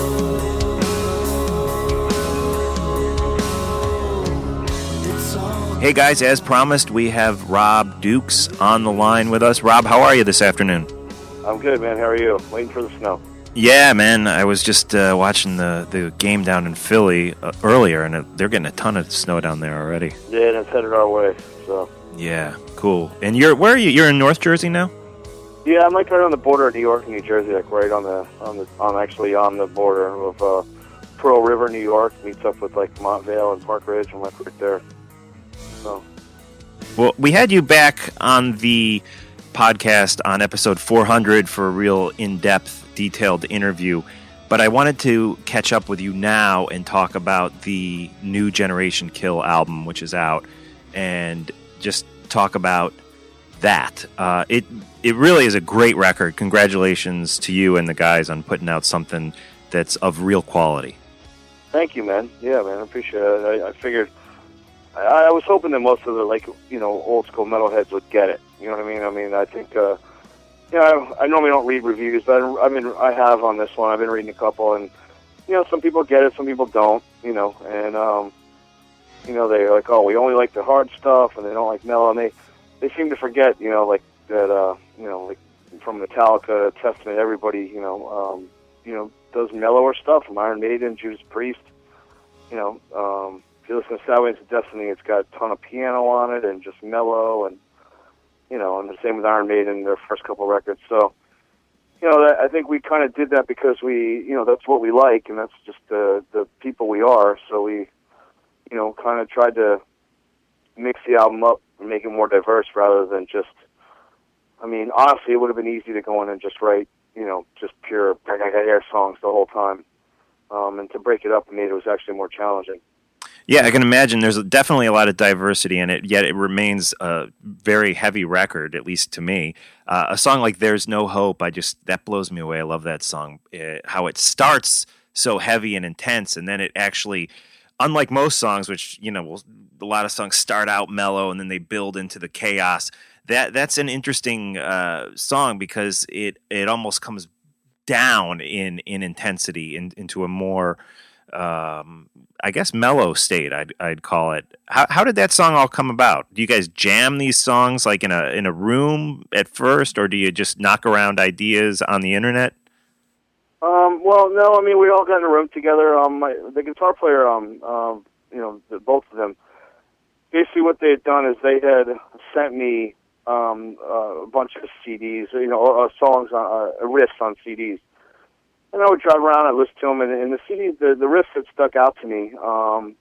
Hey guys, as promised, we have Rob Dukes on the line with us. Rob, how are you this afternoon? I'm good, man. How are you? Waiting for the snow. Yeah, man. I was just uh, watching the, the game down in Philly uh, earlier, and it, they're getting a ton of snow down there already. Yeah, and it's headed our way. So. Yeah, cool. And you're where are you? You're in North Jersey now? Yeah, I'm like right on the border of New York and New Jersey, like right on the on the on actually on the border of uh, Pearl River, New York. Meets up with like Montvale and Park Ridge. I'm like right there. So. Well, we had you back on the podcast on episode four hundred for a real in-depth, detailed interview, but I wanted to catch up with you now and talk about the new Generation Kill album, which is out, and just talk about that. Uh, it it really is a great record. Congratulations to you and the guys on putting out something that's of real quality. Thank you, man. Yeah, man, I appreciate it. I, I figured. I, I was hoping that most of the, like, you know, old school metalheads would get it. You know what I mean? I mean, I think, uh, you know, I, I normally don't read reviews, but I, I mean, I have on this one. I've been reading a couple, and, you know, some people get it, some people don't, you know, and, um, you know, they're like, oh, we only like the hard stuff, and they don't like mellow, and they, they seem to forget, you know, like, that, uh, you know, like, from Metallica, Testament, everybody, you know, um, you know, does mellower stuff, from Iron Maiden, Judas Priest, you know, um, if you listen to Sideways to Destiny, it's got a ton of piano on it and just mellow, and you know, and the same with Iron Maiden, their first couple records. So, you know, that, I think we kind of did that because we, you know, that's what we like, and that's just the the people we are. So we, you know, kind of tried to mix the album up and make it more diverse rather than just. I mean, honestly, it would have been easy to go in and just write, you know, just pure air songs the whole time, um, and to break it up and made it was actually more challenging. Yeah, I can imagine there's definitely a lot of diversity in it, yet it remains a very heavy record, at least to me. Uh, a song like There's No Hope, I just, that blows me away. I love that song. It, how it starts so heavy and intense, and then it actually, unlike most songs, which, you know, will, a lot of songs start out mellow and then they build into the chaos. That That's an interesting uh, song because it, it almost comes down in, in intensity in, into a more... Um, I guess mellow state I'd I'd call it. How how did that song all come about? Do you guys jam these songs like in a in a room at first, or do you just knock around ideas on the internet? Um, well, no, I mean we all got in a room together. Um, my, the guitar player, um, um, you know, the, both of them. Basically, what they had done is they had sent me um, uh, a bunch of C Ds, you know, uh, songs, on, uh, riffs on C Ds. And I would drive around, I'd listen to them, and, and the C D, the, the riffs that stuck out to me, um,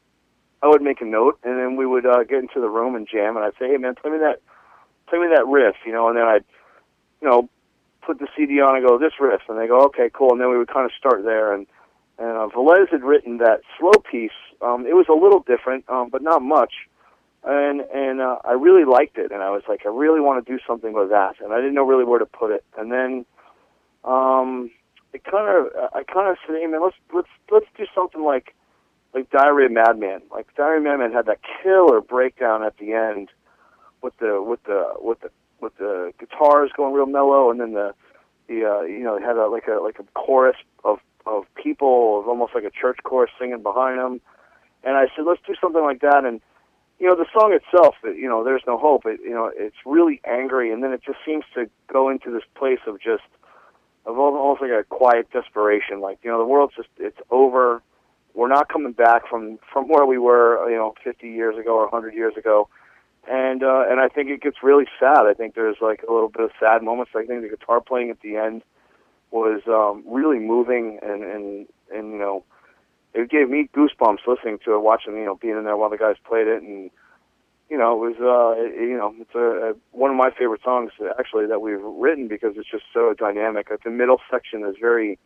I would make a note, and then we would uh, get into the room and jam, and I'd say, hey, man, play me that play me that riff, you know, and then I'd, you know, put the C D on and go, this riff, and they go, okay, cool, and then we would kind of start there, and, and uh, Velez had written that slow piece. Um, it was a little different, um, but not much, and, and uh, I really liked it, and I was like, I really want to do something with that, and I didn't know really where to put it, and then... Um, It kind of, I kind of said, hey man, let's let's let's do something like, like Diary of Madman. Like Diary of Madman had that killer breakdown at the end, with the with the with the with the guitars going real mellow, and then the the uh, you know it had a, like a like a chorus of of people, almost like a church chorus singing behind them. And I said, let's do something like that. And you know, the song itself, you know, There's No Hope. It, you know, it's really angry, and then it just seems to go into this place of just. Of almost like a quiet desperation, like, you know, the world's just, it's over. We're not coming back from, from where we were, you know, fifty years ago or one hundred years ago. And uh, and I think it gets really sad. I think there's like a little bit of sad moments. I think the guitar playing at the end was um, really moving, and, and, and, you know, it gave me goosebumps listening to it, watching, you know, being in there while the guys played it. And, you know, it was, uh, it, you know, it's a, a, one of my favorite songs, actually, that we've written because it's just so dynamic. Like, the middle section is very,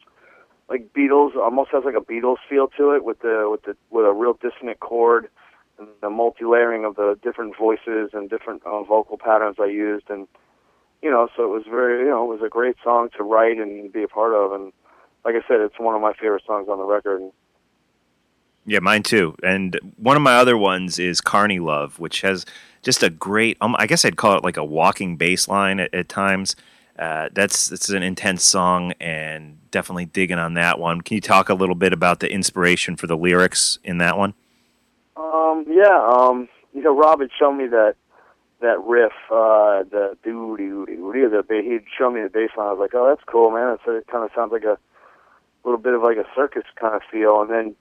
like, Beatles, almost has like a Beatles feel to it with the with the with a real dissonant chord, and the multi-layering of the different voices and different uh, vocal patterns I used, and you know, so it was very, you know, it was a great song to write and be a part of, and like I said, it's one of my favorite songs on the record. Yeah, mine too. And one of my other ones is Carney Love, which has just a great, um, I guess I'd call it like a walking bass line at, at times. Uh, that's that's an intense song, and definitely digging on that one. Can you talk a little bit about the inspiration for the lyrics in that one? Um, yeah, um, you know, Rob had shown me that that riff, uh, the doo doo doo doo. The ba- he'd show me the bass line. I was like, oh, that's cool, man. It's, it kind of sounds like a little bit of like a circus kind of feel. And then,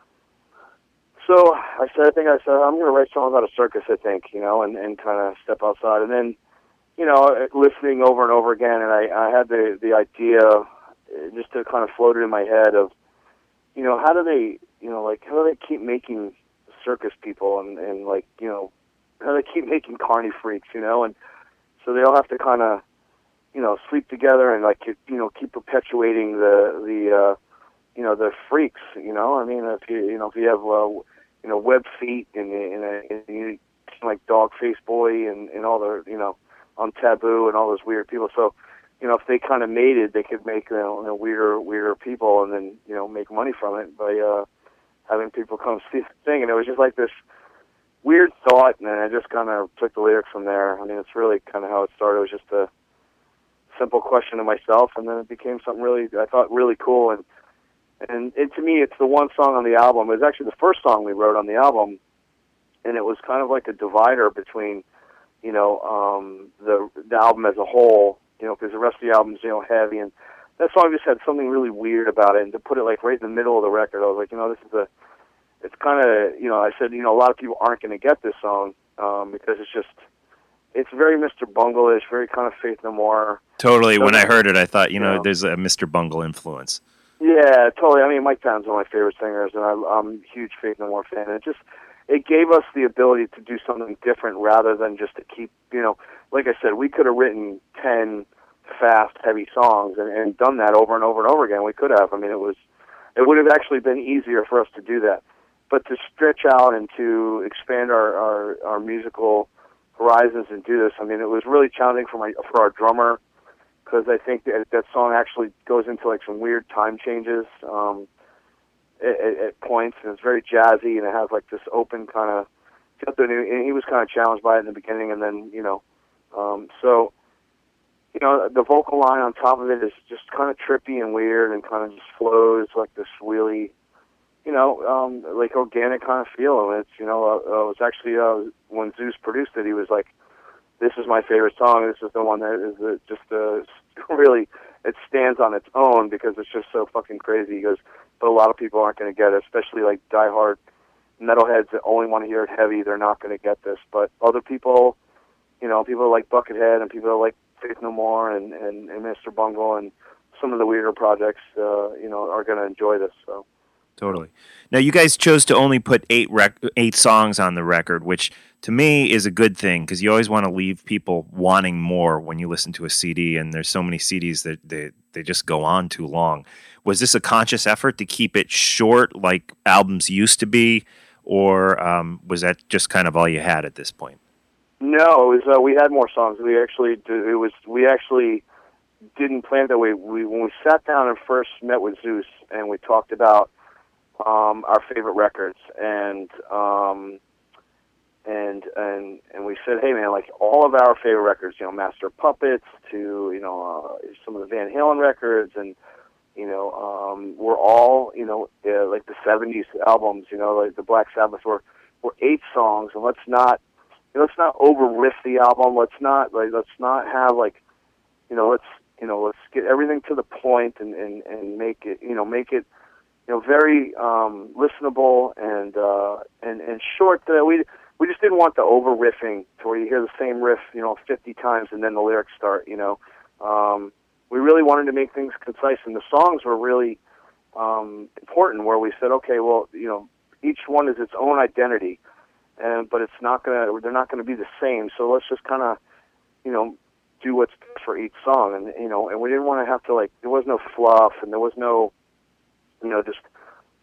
so I said, I think I said I'm going to write something about a circus. I think, you know, and and kind of step outside. And then, you know, listening over and over again, and I, I had the the idea just to kind of float it in my head of, you know, how do they, you know, like how do they keep making circus people and, and like, you know, how do they keep making carny freaks, you know, and so they all have to kind of, you know, sleep together and like, you know, keep perpetuating the, the, uh, you know, the freaks, you know, I mean, if you, you know, if you have, uh, you know, web feet and, and, and, and you like Dog Face Boy and, and all the, you know, on Taboo and all those weird people. So, you know, if they kind of mated, they could make, you know, you know, weirder, weirder people and then, you know, make money from it by uh, having people come see the thing. And it was just like this weird thought, and then I just kind of took the lyrics from there. I mean, it's really kind of how it started. It was just a simple question to myself, and then it became something really, I thought, really cool. And, and it, to me, it's the one song on the album. It was actually the first song we wrote on the album, and it was kind of like a divider between, you know, um, the the album as a whole, you know, because the rest of the album is, you know, heavy, and that song just had something really weird about it, and to put it, like, right in the middle of the record, I was like, you know, this is a, it's kind of, you know, I said, you know, a lot of people aren't going to get this song, um, because it's just, it's very Mister Bungle-ish, very kind of Faith No More. Totally. So, when I heard it, I thought, you know, you know, there's a Mister Bungle influence. Yeah, totally. I mean, Mike Patton's one of my favorite singers, and I, I'm a huge Faith No More fan, and it just, it gave us the ability to do something different rather than just to keep, you know, like I said, we could have written ten fast, heavy songs and, and done that over and over and over again. We could have. I mean, it was, it would have actually been easier for us to do that. But to stretch out and to expand our, our, our musical horizons and do this, I mean, it was really challenging for my for our drummer, because I think that that song actually goes into like some weird time changes. Um, At, at points, and it's very jazzy, and it has like this open kind of feel to it, and he was kind of challenged by it in the beginning, and then, you know, um, so, you know, the vocal line on top of it is just kind of trippy and weird, and kind of just flows like this really, you know, um, like organic kind of feel, and it's, you know, uh, uh, it was actually, uh, when Zeus produced it, he was like, this is my favorite song, this is the one that is uh, just uh, really, it stands on its own, because it's just so fucking crazy. He goes, but a lot of people aren't going to get it, especially like diehard metalheads that only want to hear it heavy. They're not going to get this. But other people, you know, people like Buckethead and people like Faith No More and, and, and Mister Bungle and some of the weirder projects, uh, you know, are going to enjoy this. So totally. Now, you guys chose to only put eight rec- eight songs on the record, which to me is a good thing, because you always want to leave people wanting more when you listen to a C D, and there's so many C Ds that they, they just go on too long. Was this a conscious effort to keep it short like albums used to be, or um, was that just kind of all you had at this point? No, it was, uh, we had more songs. We actually did, it was we actually didn't plan it that way. We when we sat down and first met with Zeus, and we talked about um, our favorite records, and um, and and and we said, hey man, like all of our favorite records, you know, Master of Puppets to, you know, uh, some of the Van Halen records, and you know, um, we're all, you know, uh, like the seventies albums, you know, like the Black Sabbath were, were eight songs, and let's not, you know, let's not over riff the album. Let's not, like, let's not have like, you know, let's, you know, let's get everything to the point and, and, and make it, you know, make it, you know, very um, listenable and uh, and and short. That we we just didn't want the over riffing to where you hear the same riff, you know, fifty times and then the lyrics start, you know. Um, We really wanted to make things concise, and the songs were really um, important. Where we said, okay, well, you know, each one is its own identity, and but it's not gonna, they're not gonna be the same. So let's just kind of, you know, do what's good for each song, and you know, and we didn't want to have to like, there was no fluff, and there was no, you know, just,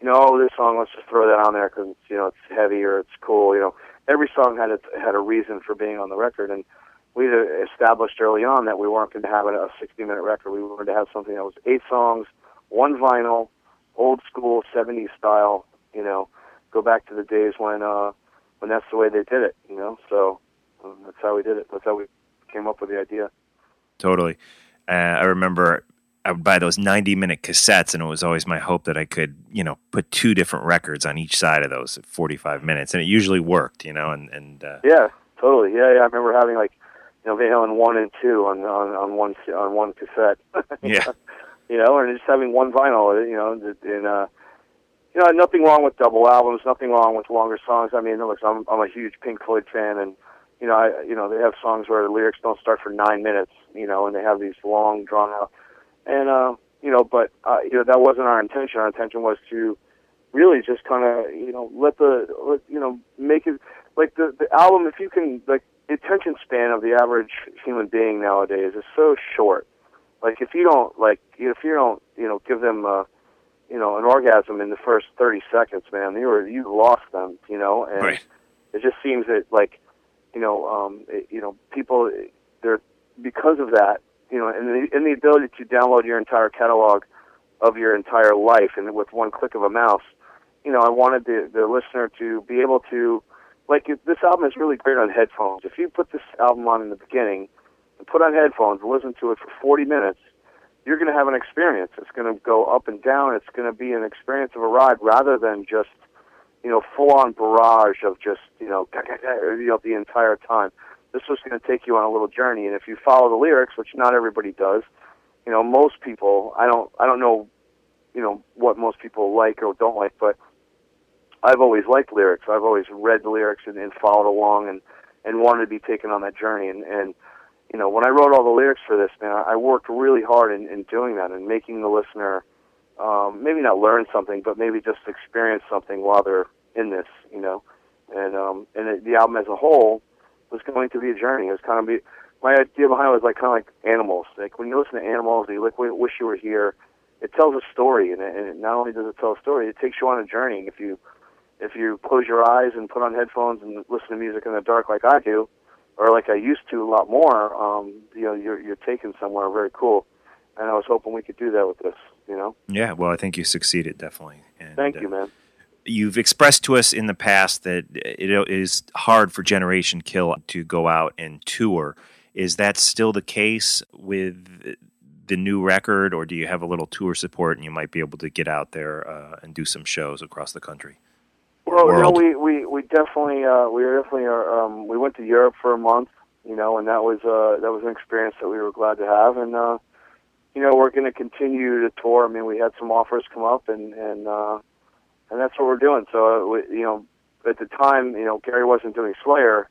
you know, oh, this song, let's just throw that on there because it's, you know, it's heavy or it's cool. You know, every song had its, had a reason for being on the record, and we established early on that we weren't going to have a sixty-minute record. We wanted to have something that was eight songs, one vinyl, old school seventies style. You know, go back to the days when uh, when that's the way they did it. You know, so um, that's how we did it. That's how we came up with the idea. Totally. Uh, I remember I would buy those ninety-minute cassettes, and it was always my hope that I could, you know, put two different records on each side of those at forty-five minutes, and it usually worked, you know. And, and uh, yeah, totally. Yeah, yeah. I remember having like, you know, Van Halen one and two on on, on one on one cassette. Yeah. You know, and just having one vinyl. You know, and uh, you know, nothing wrong with double albums. Nothing wrong with longer songs. I mean, look, I'm I'm a huge Pink Floyd fan, and you know, I you know they have songs where the lyrics don't start for nine minutes. You know, and they have these long, drawn out. And, uh, you know, but, uh, you know, that wasn't our intention. Our intention was to really just kind of, you know, let the, let, you know, make it, like the, the album, if you can, like, the attention span of the average human being nowadays is so short. Like, if you don't, like, if you don't, you know, give them, uh, you know, an orgasm in the first thirty seconds, man, you were, you lost them, you know, and right. It just seems that, like, you know, um, it, you know, people, they're, because of that, you know, and the, and the ability to download your entire catalog of your entire life and with one click of a mouse, you know, I wanted the, the listener to be able to, like, if this album is really great on headphones. If you put this album on in the beginning and put on headphones and listen to it for forty minutes, you're going to have an experience. It's going to go up and down. It's going to be an experience of a ride rather than just, you know, full-on barrage of just, you know, you know, the entire time. This was going to take you on a little journey, and if you follow the lyrics, which not everybody does, you know, most people, I don't, I don't know, you know, what most people like or don't like, but I've always liked lyrics. I've always read the lyrics and, and followed along and, and wanted to be taken on that journey. And, and, you know, when I wrote all the lyrics for this, man, I worked really hard in, in doing that and making the listener um, maybe not learn something, but maybe just experience something while they're in this, you know. And um, and it, the album as a whole was going to be a journey. It was kind of be my idea behind it was like kind of like animals. Like when you listen to Animals, and you like Wish You Were Here, it tells a story, and, it, and it not only does it tell a story, it takes you on a journey. If you if you close your eyes and put on headphones and listen to music in the dark like I do, or like I used to a lot more, um, you know, you're you're taken somewhere very cool. And I was hoping we could do that with this, you know. Yeah, well, I think you succeeded definitely. And, Thank you, uh, man. You've expressed to us in the past that it is hard for Generation Kill to go out and tour. Is that still the case with the new record, or do you have a little tour support and you might be able to get out there uh, and do some shows across the country? Well, you know, World? we we we definitely uh, we definitely are. Um, we went to Europe for a month, you know, and that was uh, that was an experience that we were glad to have. And uh, you know, we're going to continue to tour. I mean, we had some offers come up, and and. Uh, And that's what we're doing. So, uh, we, you know, at the time, you know, Gary wasn't doing Slayer.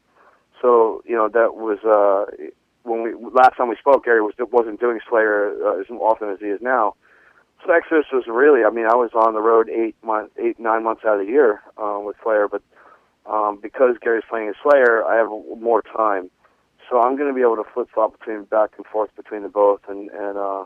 So, you know, that was, uh, when we, last time we spoke, Gary was, wasn't doing Slayer uh, as often as he is now. So Exodus was really, I mean, I was on the road eight months, eight, nine months out of the year, uh, with Slayer, but, um, because Gary's playing as Slayer, I have more time. So I'm going to be able to flip-flop between, back and forth between the both and, and, uh,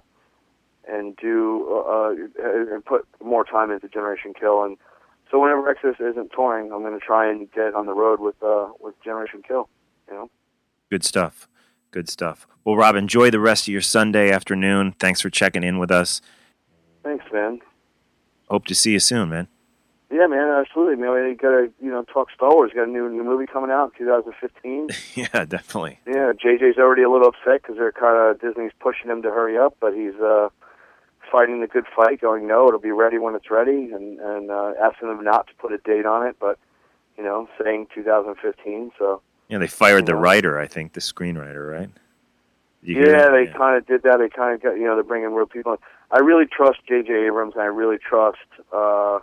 and do uh, and put more time into Generation Kill. And so whenever Exodus isn't touring, I'm going to try and get on the road with uh, with Generation Kill. You know, good stuff. Good stuff. Well, Rob, enjoy the rest of your Sunday afternoon. Thanks for checking in with us. Thanks, man. Hope to see you soon, man. Yeah, man, absolutely. Man, we got to you know talk Star Wars. Got a new new movie coming out in twenty fifteen. Yeah, definitely. Yeah, J J's already a little upset because they're kind of Disney's pushing him to hurry up, but he's uh, fighting the good fight, going, no, it'll be ready when it's ready, and, and uh, asking them not to put a date on it, but, you know, saying two thousand fifteen, so. Yeah, they fired you the know. writer, I think, the screenwriter, right? Did you Yeah, hear that? they Yeah. kind of did that. They kind of got, you know, they're bringing real people in. I really trust J J Abrams, and I really trust uh,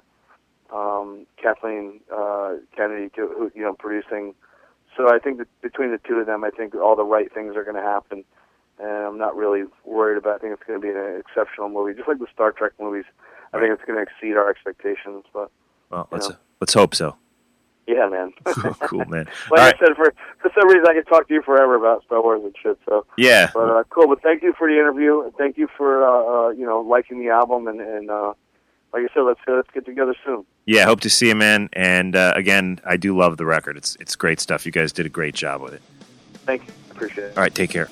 um, Kathleen uh, Kennedy, to, who, you know, producing. So I think that between the two of them, I think all the right things are going to happen. And I'm not really worried about it. I think it's going to be an exceptional movie. Just like the Star Trek movies, I think it's going to exceed our expectations. But Well, let's know. let's hope so. Yeah, man. Cool, man. Like All I right. said, for for some reason, I could talk to you forever about Star Wars and shit. So Yeah. But uh, cool. But thank you for the interview. Thank you for uh, uh, you know liking the album and and uh, like I said, let's uh, let's get together soon. Yeah, hope to see you, man. And uh, again, I do love the record. It's it's great stuff. You guys did a great job with it. Thank you. Appreciate it. All right, take care.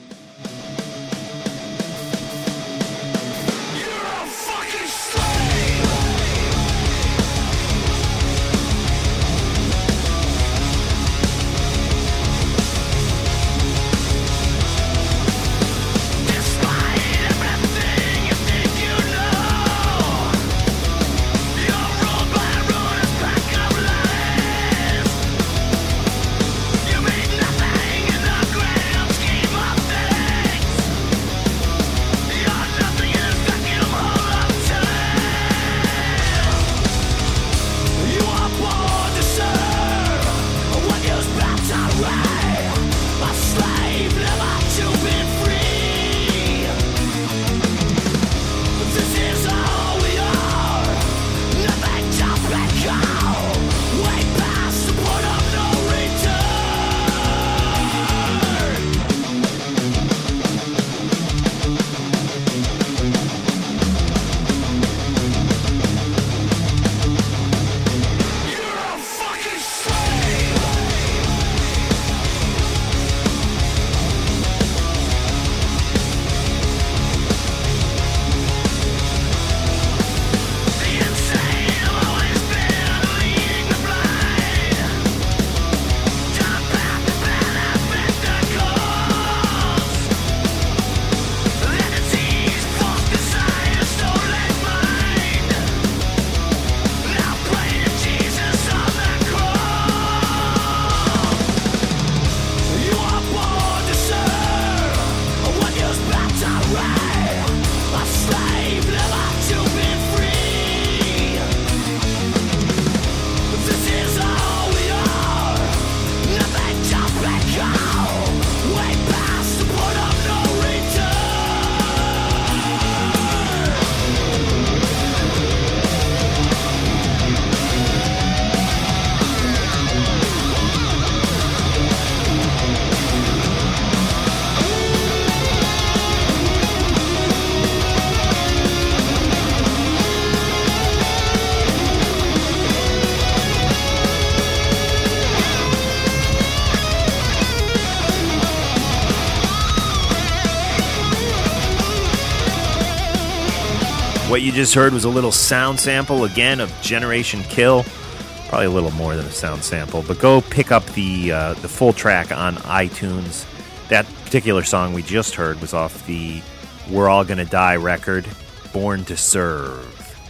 What you just heard was a little sound sample, again, of Generation Kill. Probably a little more than a sound sample, but go pick up the uh, the full track on iTunes. That particular song we just heard was off the We're All Gonna Die record, Born to Serve.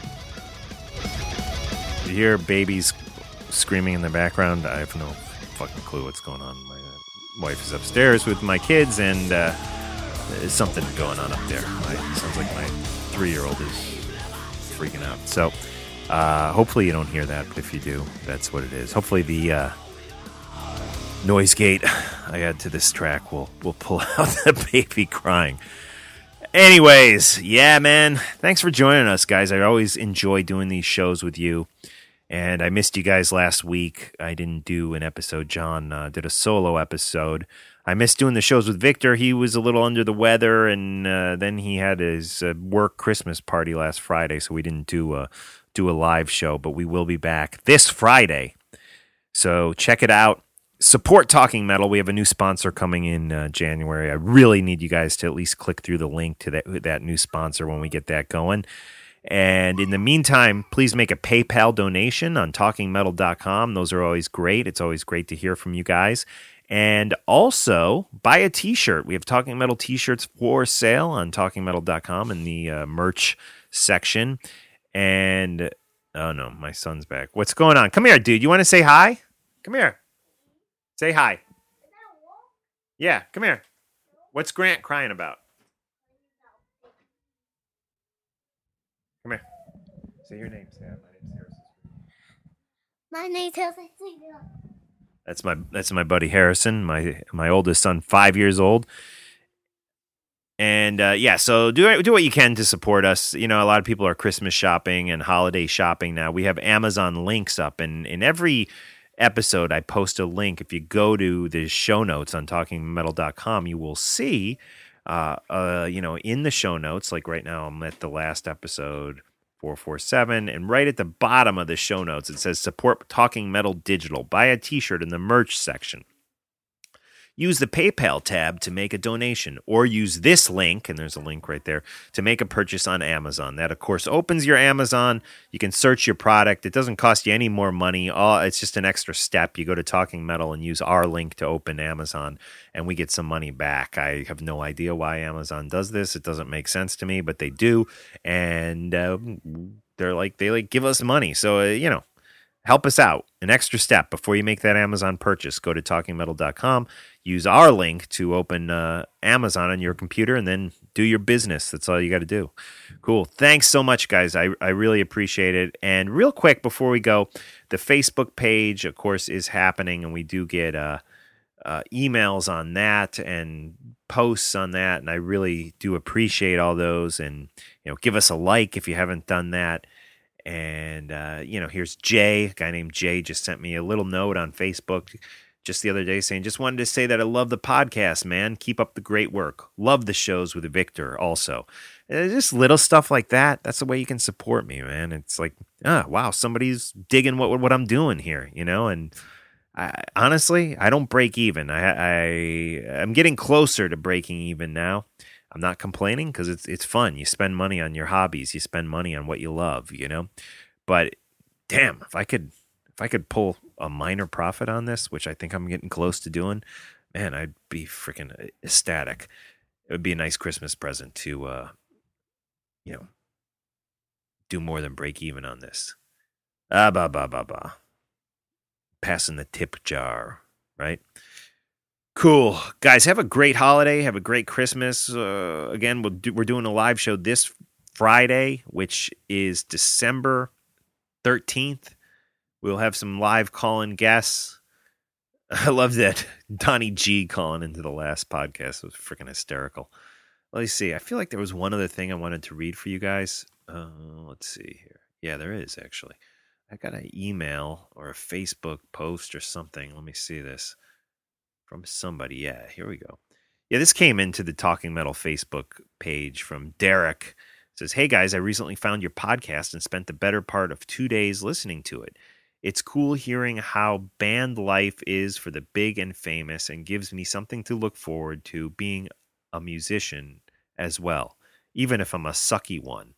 You hear babies screaming in the background? I have no fucking clue what's going on. My uh, wife is upstairs with my kids, and uh, there's something going on up there. My, it sounds like my three-year-old is freaking out. So uh, hopefully you don't hear that, but if you do, that's what it is. Hopefully the uh, noise gate I add to this track will will pull out the baby crying. Anyways, yeah, man. Thanks for joining us, guys. I always enjoy doing these shows with you. And I missed you guys last week. I didn't do an episode. John uh, did a solo episode. I missed doing the shows with Victor. He was a little under the weather, and uh, then he had his uh, work Christmas party last Friday, so we didn't do a, do a live show, but we will be back this Friday. So check it out. Support Talking Metal. We have a new sponsor coming in uh, January. I really need you guys to at least click through the link to that, that new sponsor when we get that going. And in the meantime, please make a PayPal donation on talking metal dot com. Those are always great. It's always great to hear from you guys. And also, buy a t-shirt. We have Talking Metal t-shirts for sale on talking metal dot com in the uh, merch section. And, oh no, my son's back. What's going on? Come here, dude. You want to say hi? Come here. Say hi. Yeah, come here. What's Grant crying about? Come here. Say your name, Sam. My name's Harrison. My name's Harrison. That's my that's my buddy Harrison, my my oldest son, five years old. And uh, yeah, so do do what you can to support us. You know, a lot of people are Christmas shopping and holiday shopping now. We have Amazon links up, and in every episode, I post a link. If you go to the show notes on talking metal dot com, you will see, uh, uh, you know, in the show notes, like right now, I'm at the last episode, four four seven. And right at the bottom of the show notes, it says support Talking Metal Digital. Buy a t-shirt in the merch section. Use the PayPal tab to make a donation, or use this link, and there's a link right there, to make a purchase on Amazon. That, of course, opens your Amazon. You can search your product. It doesn't cost you any more money. All, it's just an extra step. You go to Talking Metal and use our link to open Amazon, and we get some money back. I have no idea why Amazon does this. It doesn't make sense to me, but they do, and uh, they're like they like give us money. So, uh, you know, help us out. An extra step before you make that Amazon purchase. Go to talking metal dot com. Use our link to open uh, Amazon on your computer, and then do your business. That's all you got to do. Cool. Thanks so much, guys. I, I really appreciate it. And real quick before we go, the Facebook page, of course, is happening, and we do get uh, uh, emails on that and posts on that, and I really do appreciate all those. And, you know, give us a like if you haven't done that. And, uh, you know, here's Jay. A guy named Jay just sent me a little note on Facebook just the other day saying, just wanted to say that I love the podcast, man. Keep up the great work. Love the shows with Victor also. And just little stuff like that. That's the way you can support me, man. It's like, ah, wow, somebody's digging what what I'm doing here, you know? And I, honestly, I don't break even. I, I, I'm getting closer to breaking even now. I'm not complaining because it's it's fun. You spend money on your hobbies. You spend money on what you love, you know? But damn, if I could if I could pull a minor profit on this, which I think I'm getting close to doing, man, I'd be freaking ecstatic. It would be a nice Christmas present to, uh, you know, do more than break even on this. Ah, bah, bah, bah, bah. Passing the tip jar, right? Cool. Guys, have a great holiday. Have a great Christmas. Uh, again, we'll do, we're doing a live show this Friday, which is December thirteenth. We'll have some live call-in guests. I love that Donnie G calling into the last podcast. It was freaking hysterical. Let me see. I feel like there was one other thing I wanted to read for you guys. Uh, let's see here. Yeah, there is, actually. I got an email or a Facebook post or something. Let me see this. From somebody. Yeah, here we go. Yeah, this came into the Talking Metal Facebook page from Derek. It says, hey guys, I recently found your podcast and spent the better part of two days listening to it. It's cool hearing how band life is for the big and famous, and gives me something to look forward to being a musician as well, even if I'm a sucky one.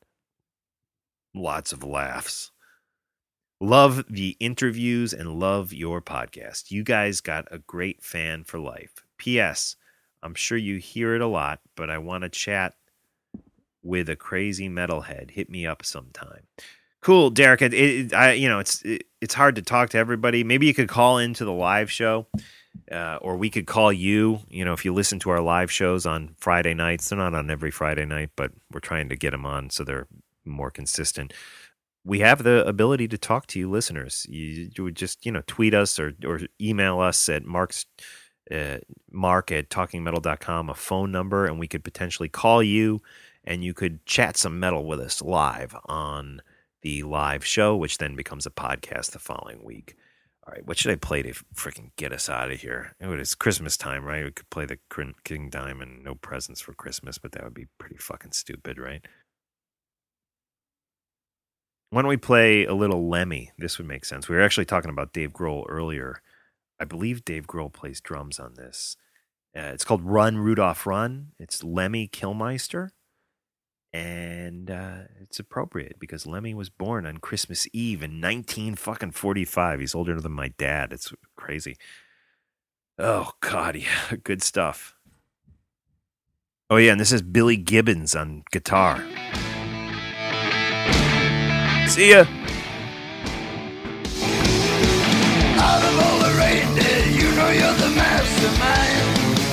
Lots of laughs. Love the interviews and love your podcast. You guys got a great fan for life. P S. I'm sure you hear it a lot, but I want to chat with a crazy metalhead. Hit me up sometime. Cool, Derek. It, it, I, you know, it's it, it's hard to talk to everybody. Maybe you could call into the live show, uh, or we could call you. You know, if you listen to our live shows on Friday nights, they're not on every Friday night, but we're trying to get them on so they're more consistent. We have the ability to talk to you listeners. You, you would just, you know, tweet us or or email us at Mark's uh, Mark at talking metal dot com, a phone number, and we could potentially call you, and you could chat some metal with us live on the live show, which then becomes a podcast the following week. All right, what should I play to freaking get us out of here? It's Christmas time, right? We could play the King Diamond, No Presents for Christmas, but that would be pretty fucking stupid, right? Why don't we play a little Lemmy? This would make sense. We were actually talking about Dave Grohl earlier. I believe Dave Grohl plays drums on this. Uh, it's called Run, Rudolph, Run. It's Lemmy Kilmister. And uh, it's appropriate because Lemmy was born on Christmas Eve in nineteen fucking forty-five. He's older than my dad. It's crazy. Oh, God, yeah. Good stuff. Oh, yeah, and this is Billy Gibbons on guitar. See ya. Out of all the reindeer, you know you're the mastermind.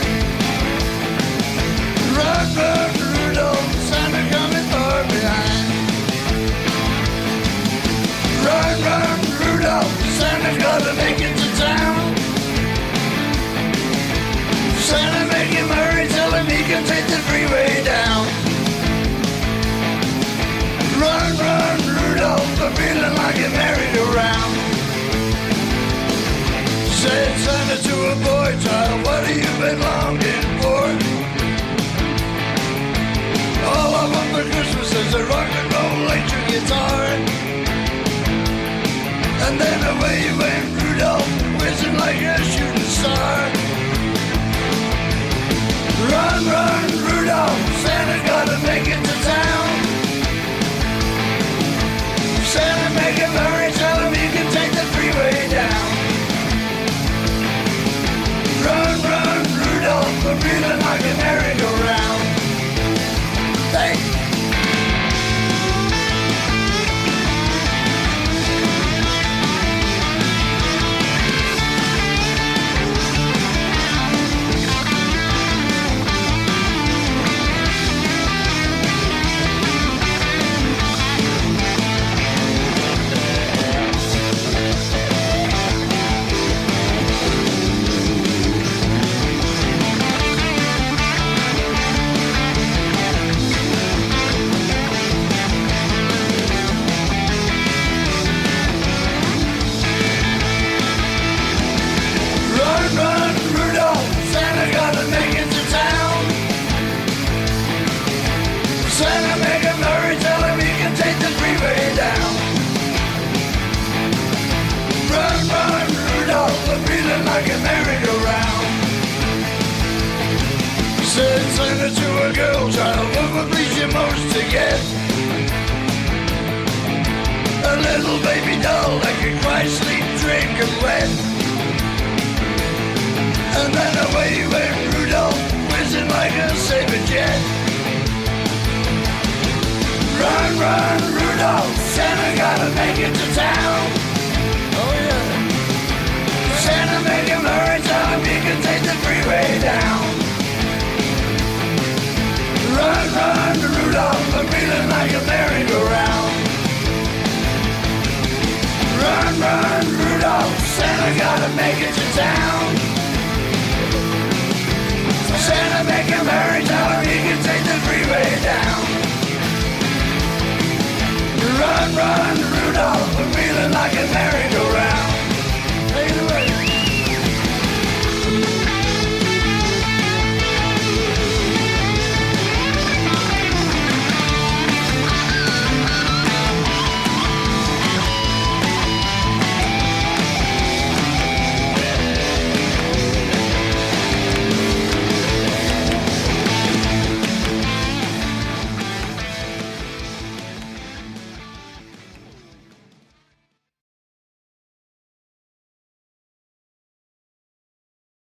Run, run, Rudolph, Santa coming far behind. Run, run, Rudolph, Santa's gotta make it to town. Santa, make him hurry, tell him he can take the freeway down. Run, run, Rudolph, I'm feeling like a merry-go-round. Said Santa to a boy child, what have you been longing for? All I want for Christmas is a rock and roll electric guitar. And then away went Rudolph, whizzing like a shooting star. Run, run, Rudolph, Santa gotta make it to town. Santa, make him hurry, tell him he can take the freeway down. Run, run, Rudolph, I'm feeling like a merry-go-round. Thank you. Like a merry-go-round. Said Santa to a girl child, what would please you most to get? A little baby doll that could cry, sleep, drink, and wet. And then away went Rudolph, whizzing like a saber jet. Run, run, Rudolph, Santa gotta make it to town. Oh yeah. Santa, make him hurry, tell him he can take the freeway down. Run, run, Rudolph, I'm feeling like a merry-go-round. Run, run, Rudolph, Santa gotta make it to town. Santa, make him hurry, tell him he can take the freeway down. Run, run, Rudolph, I'm feeling like a merry-go-round.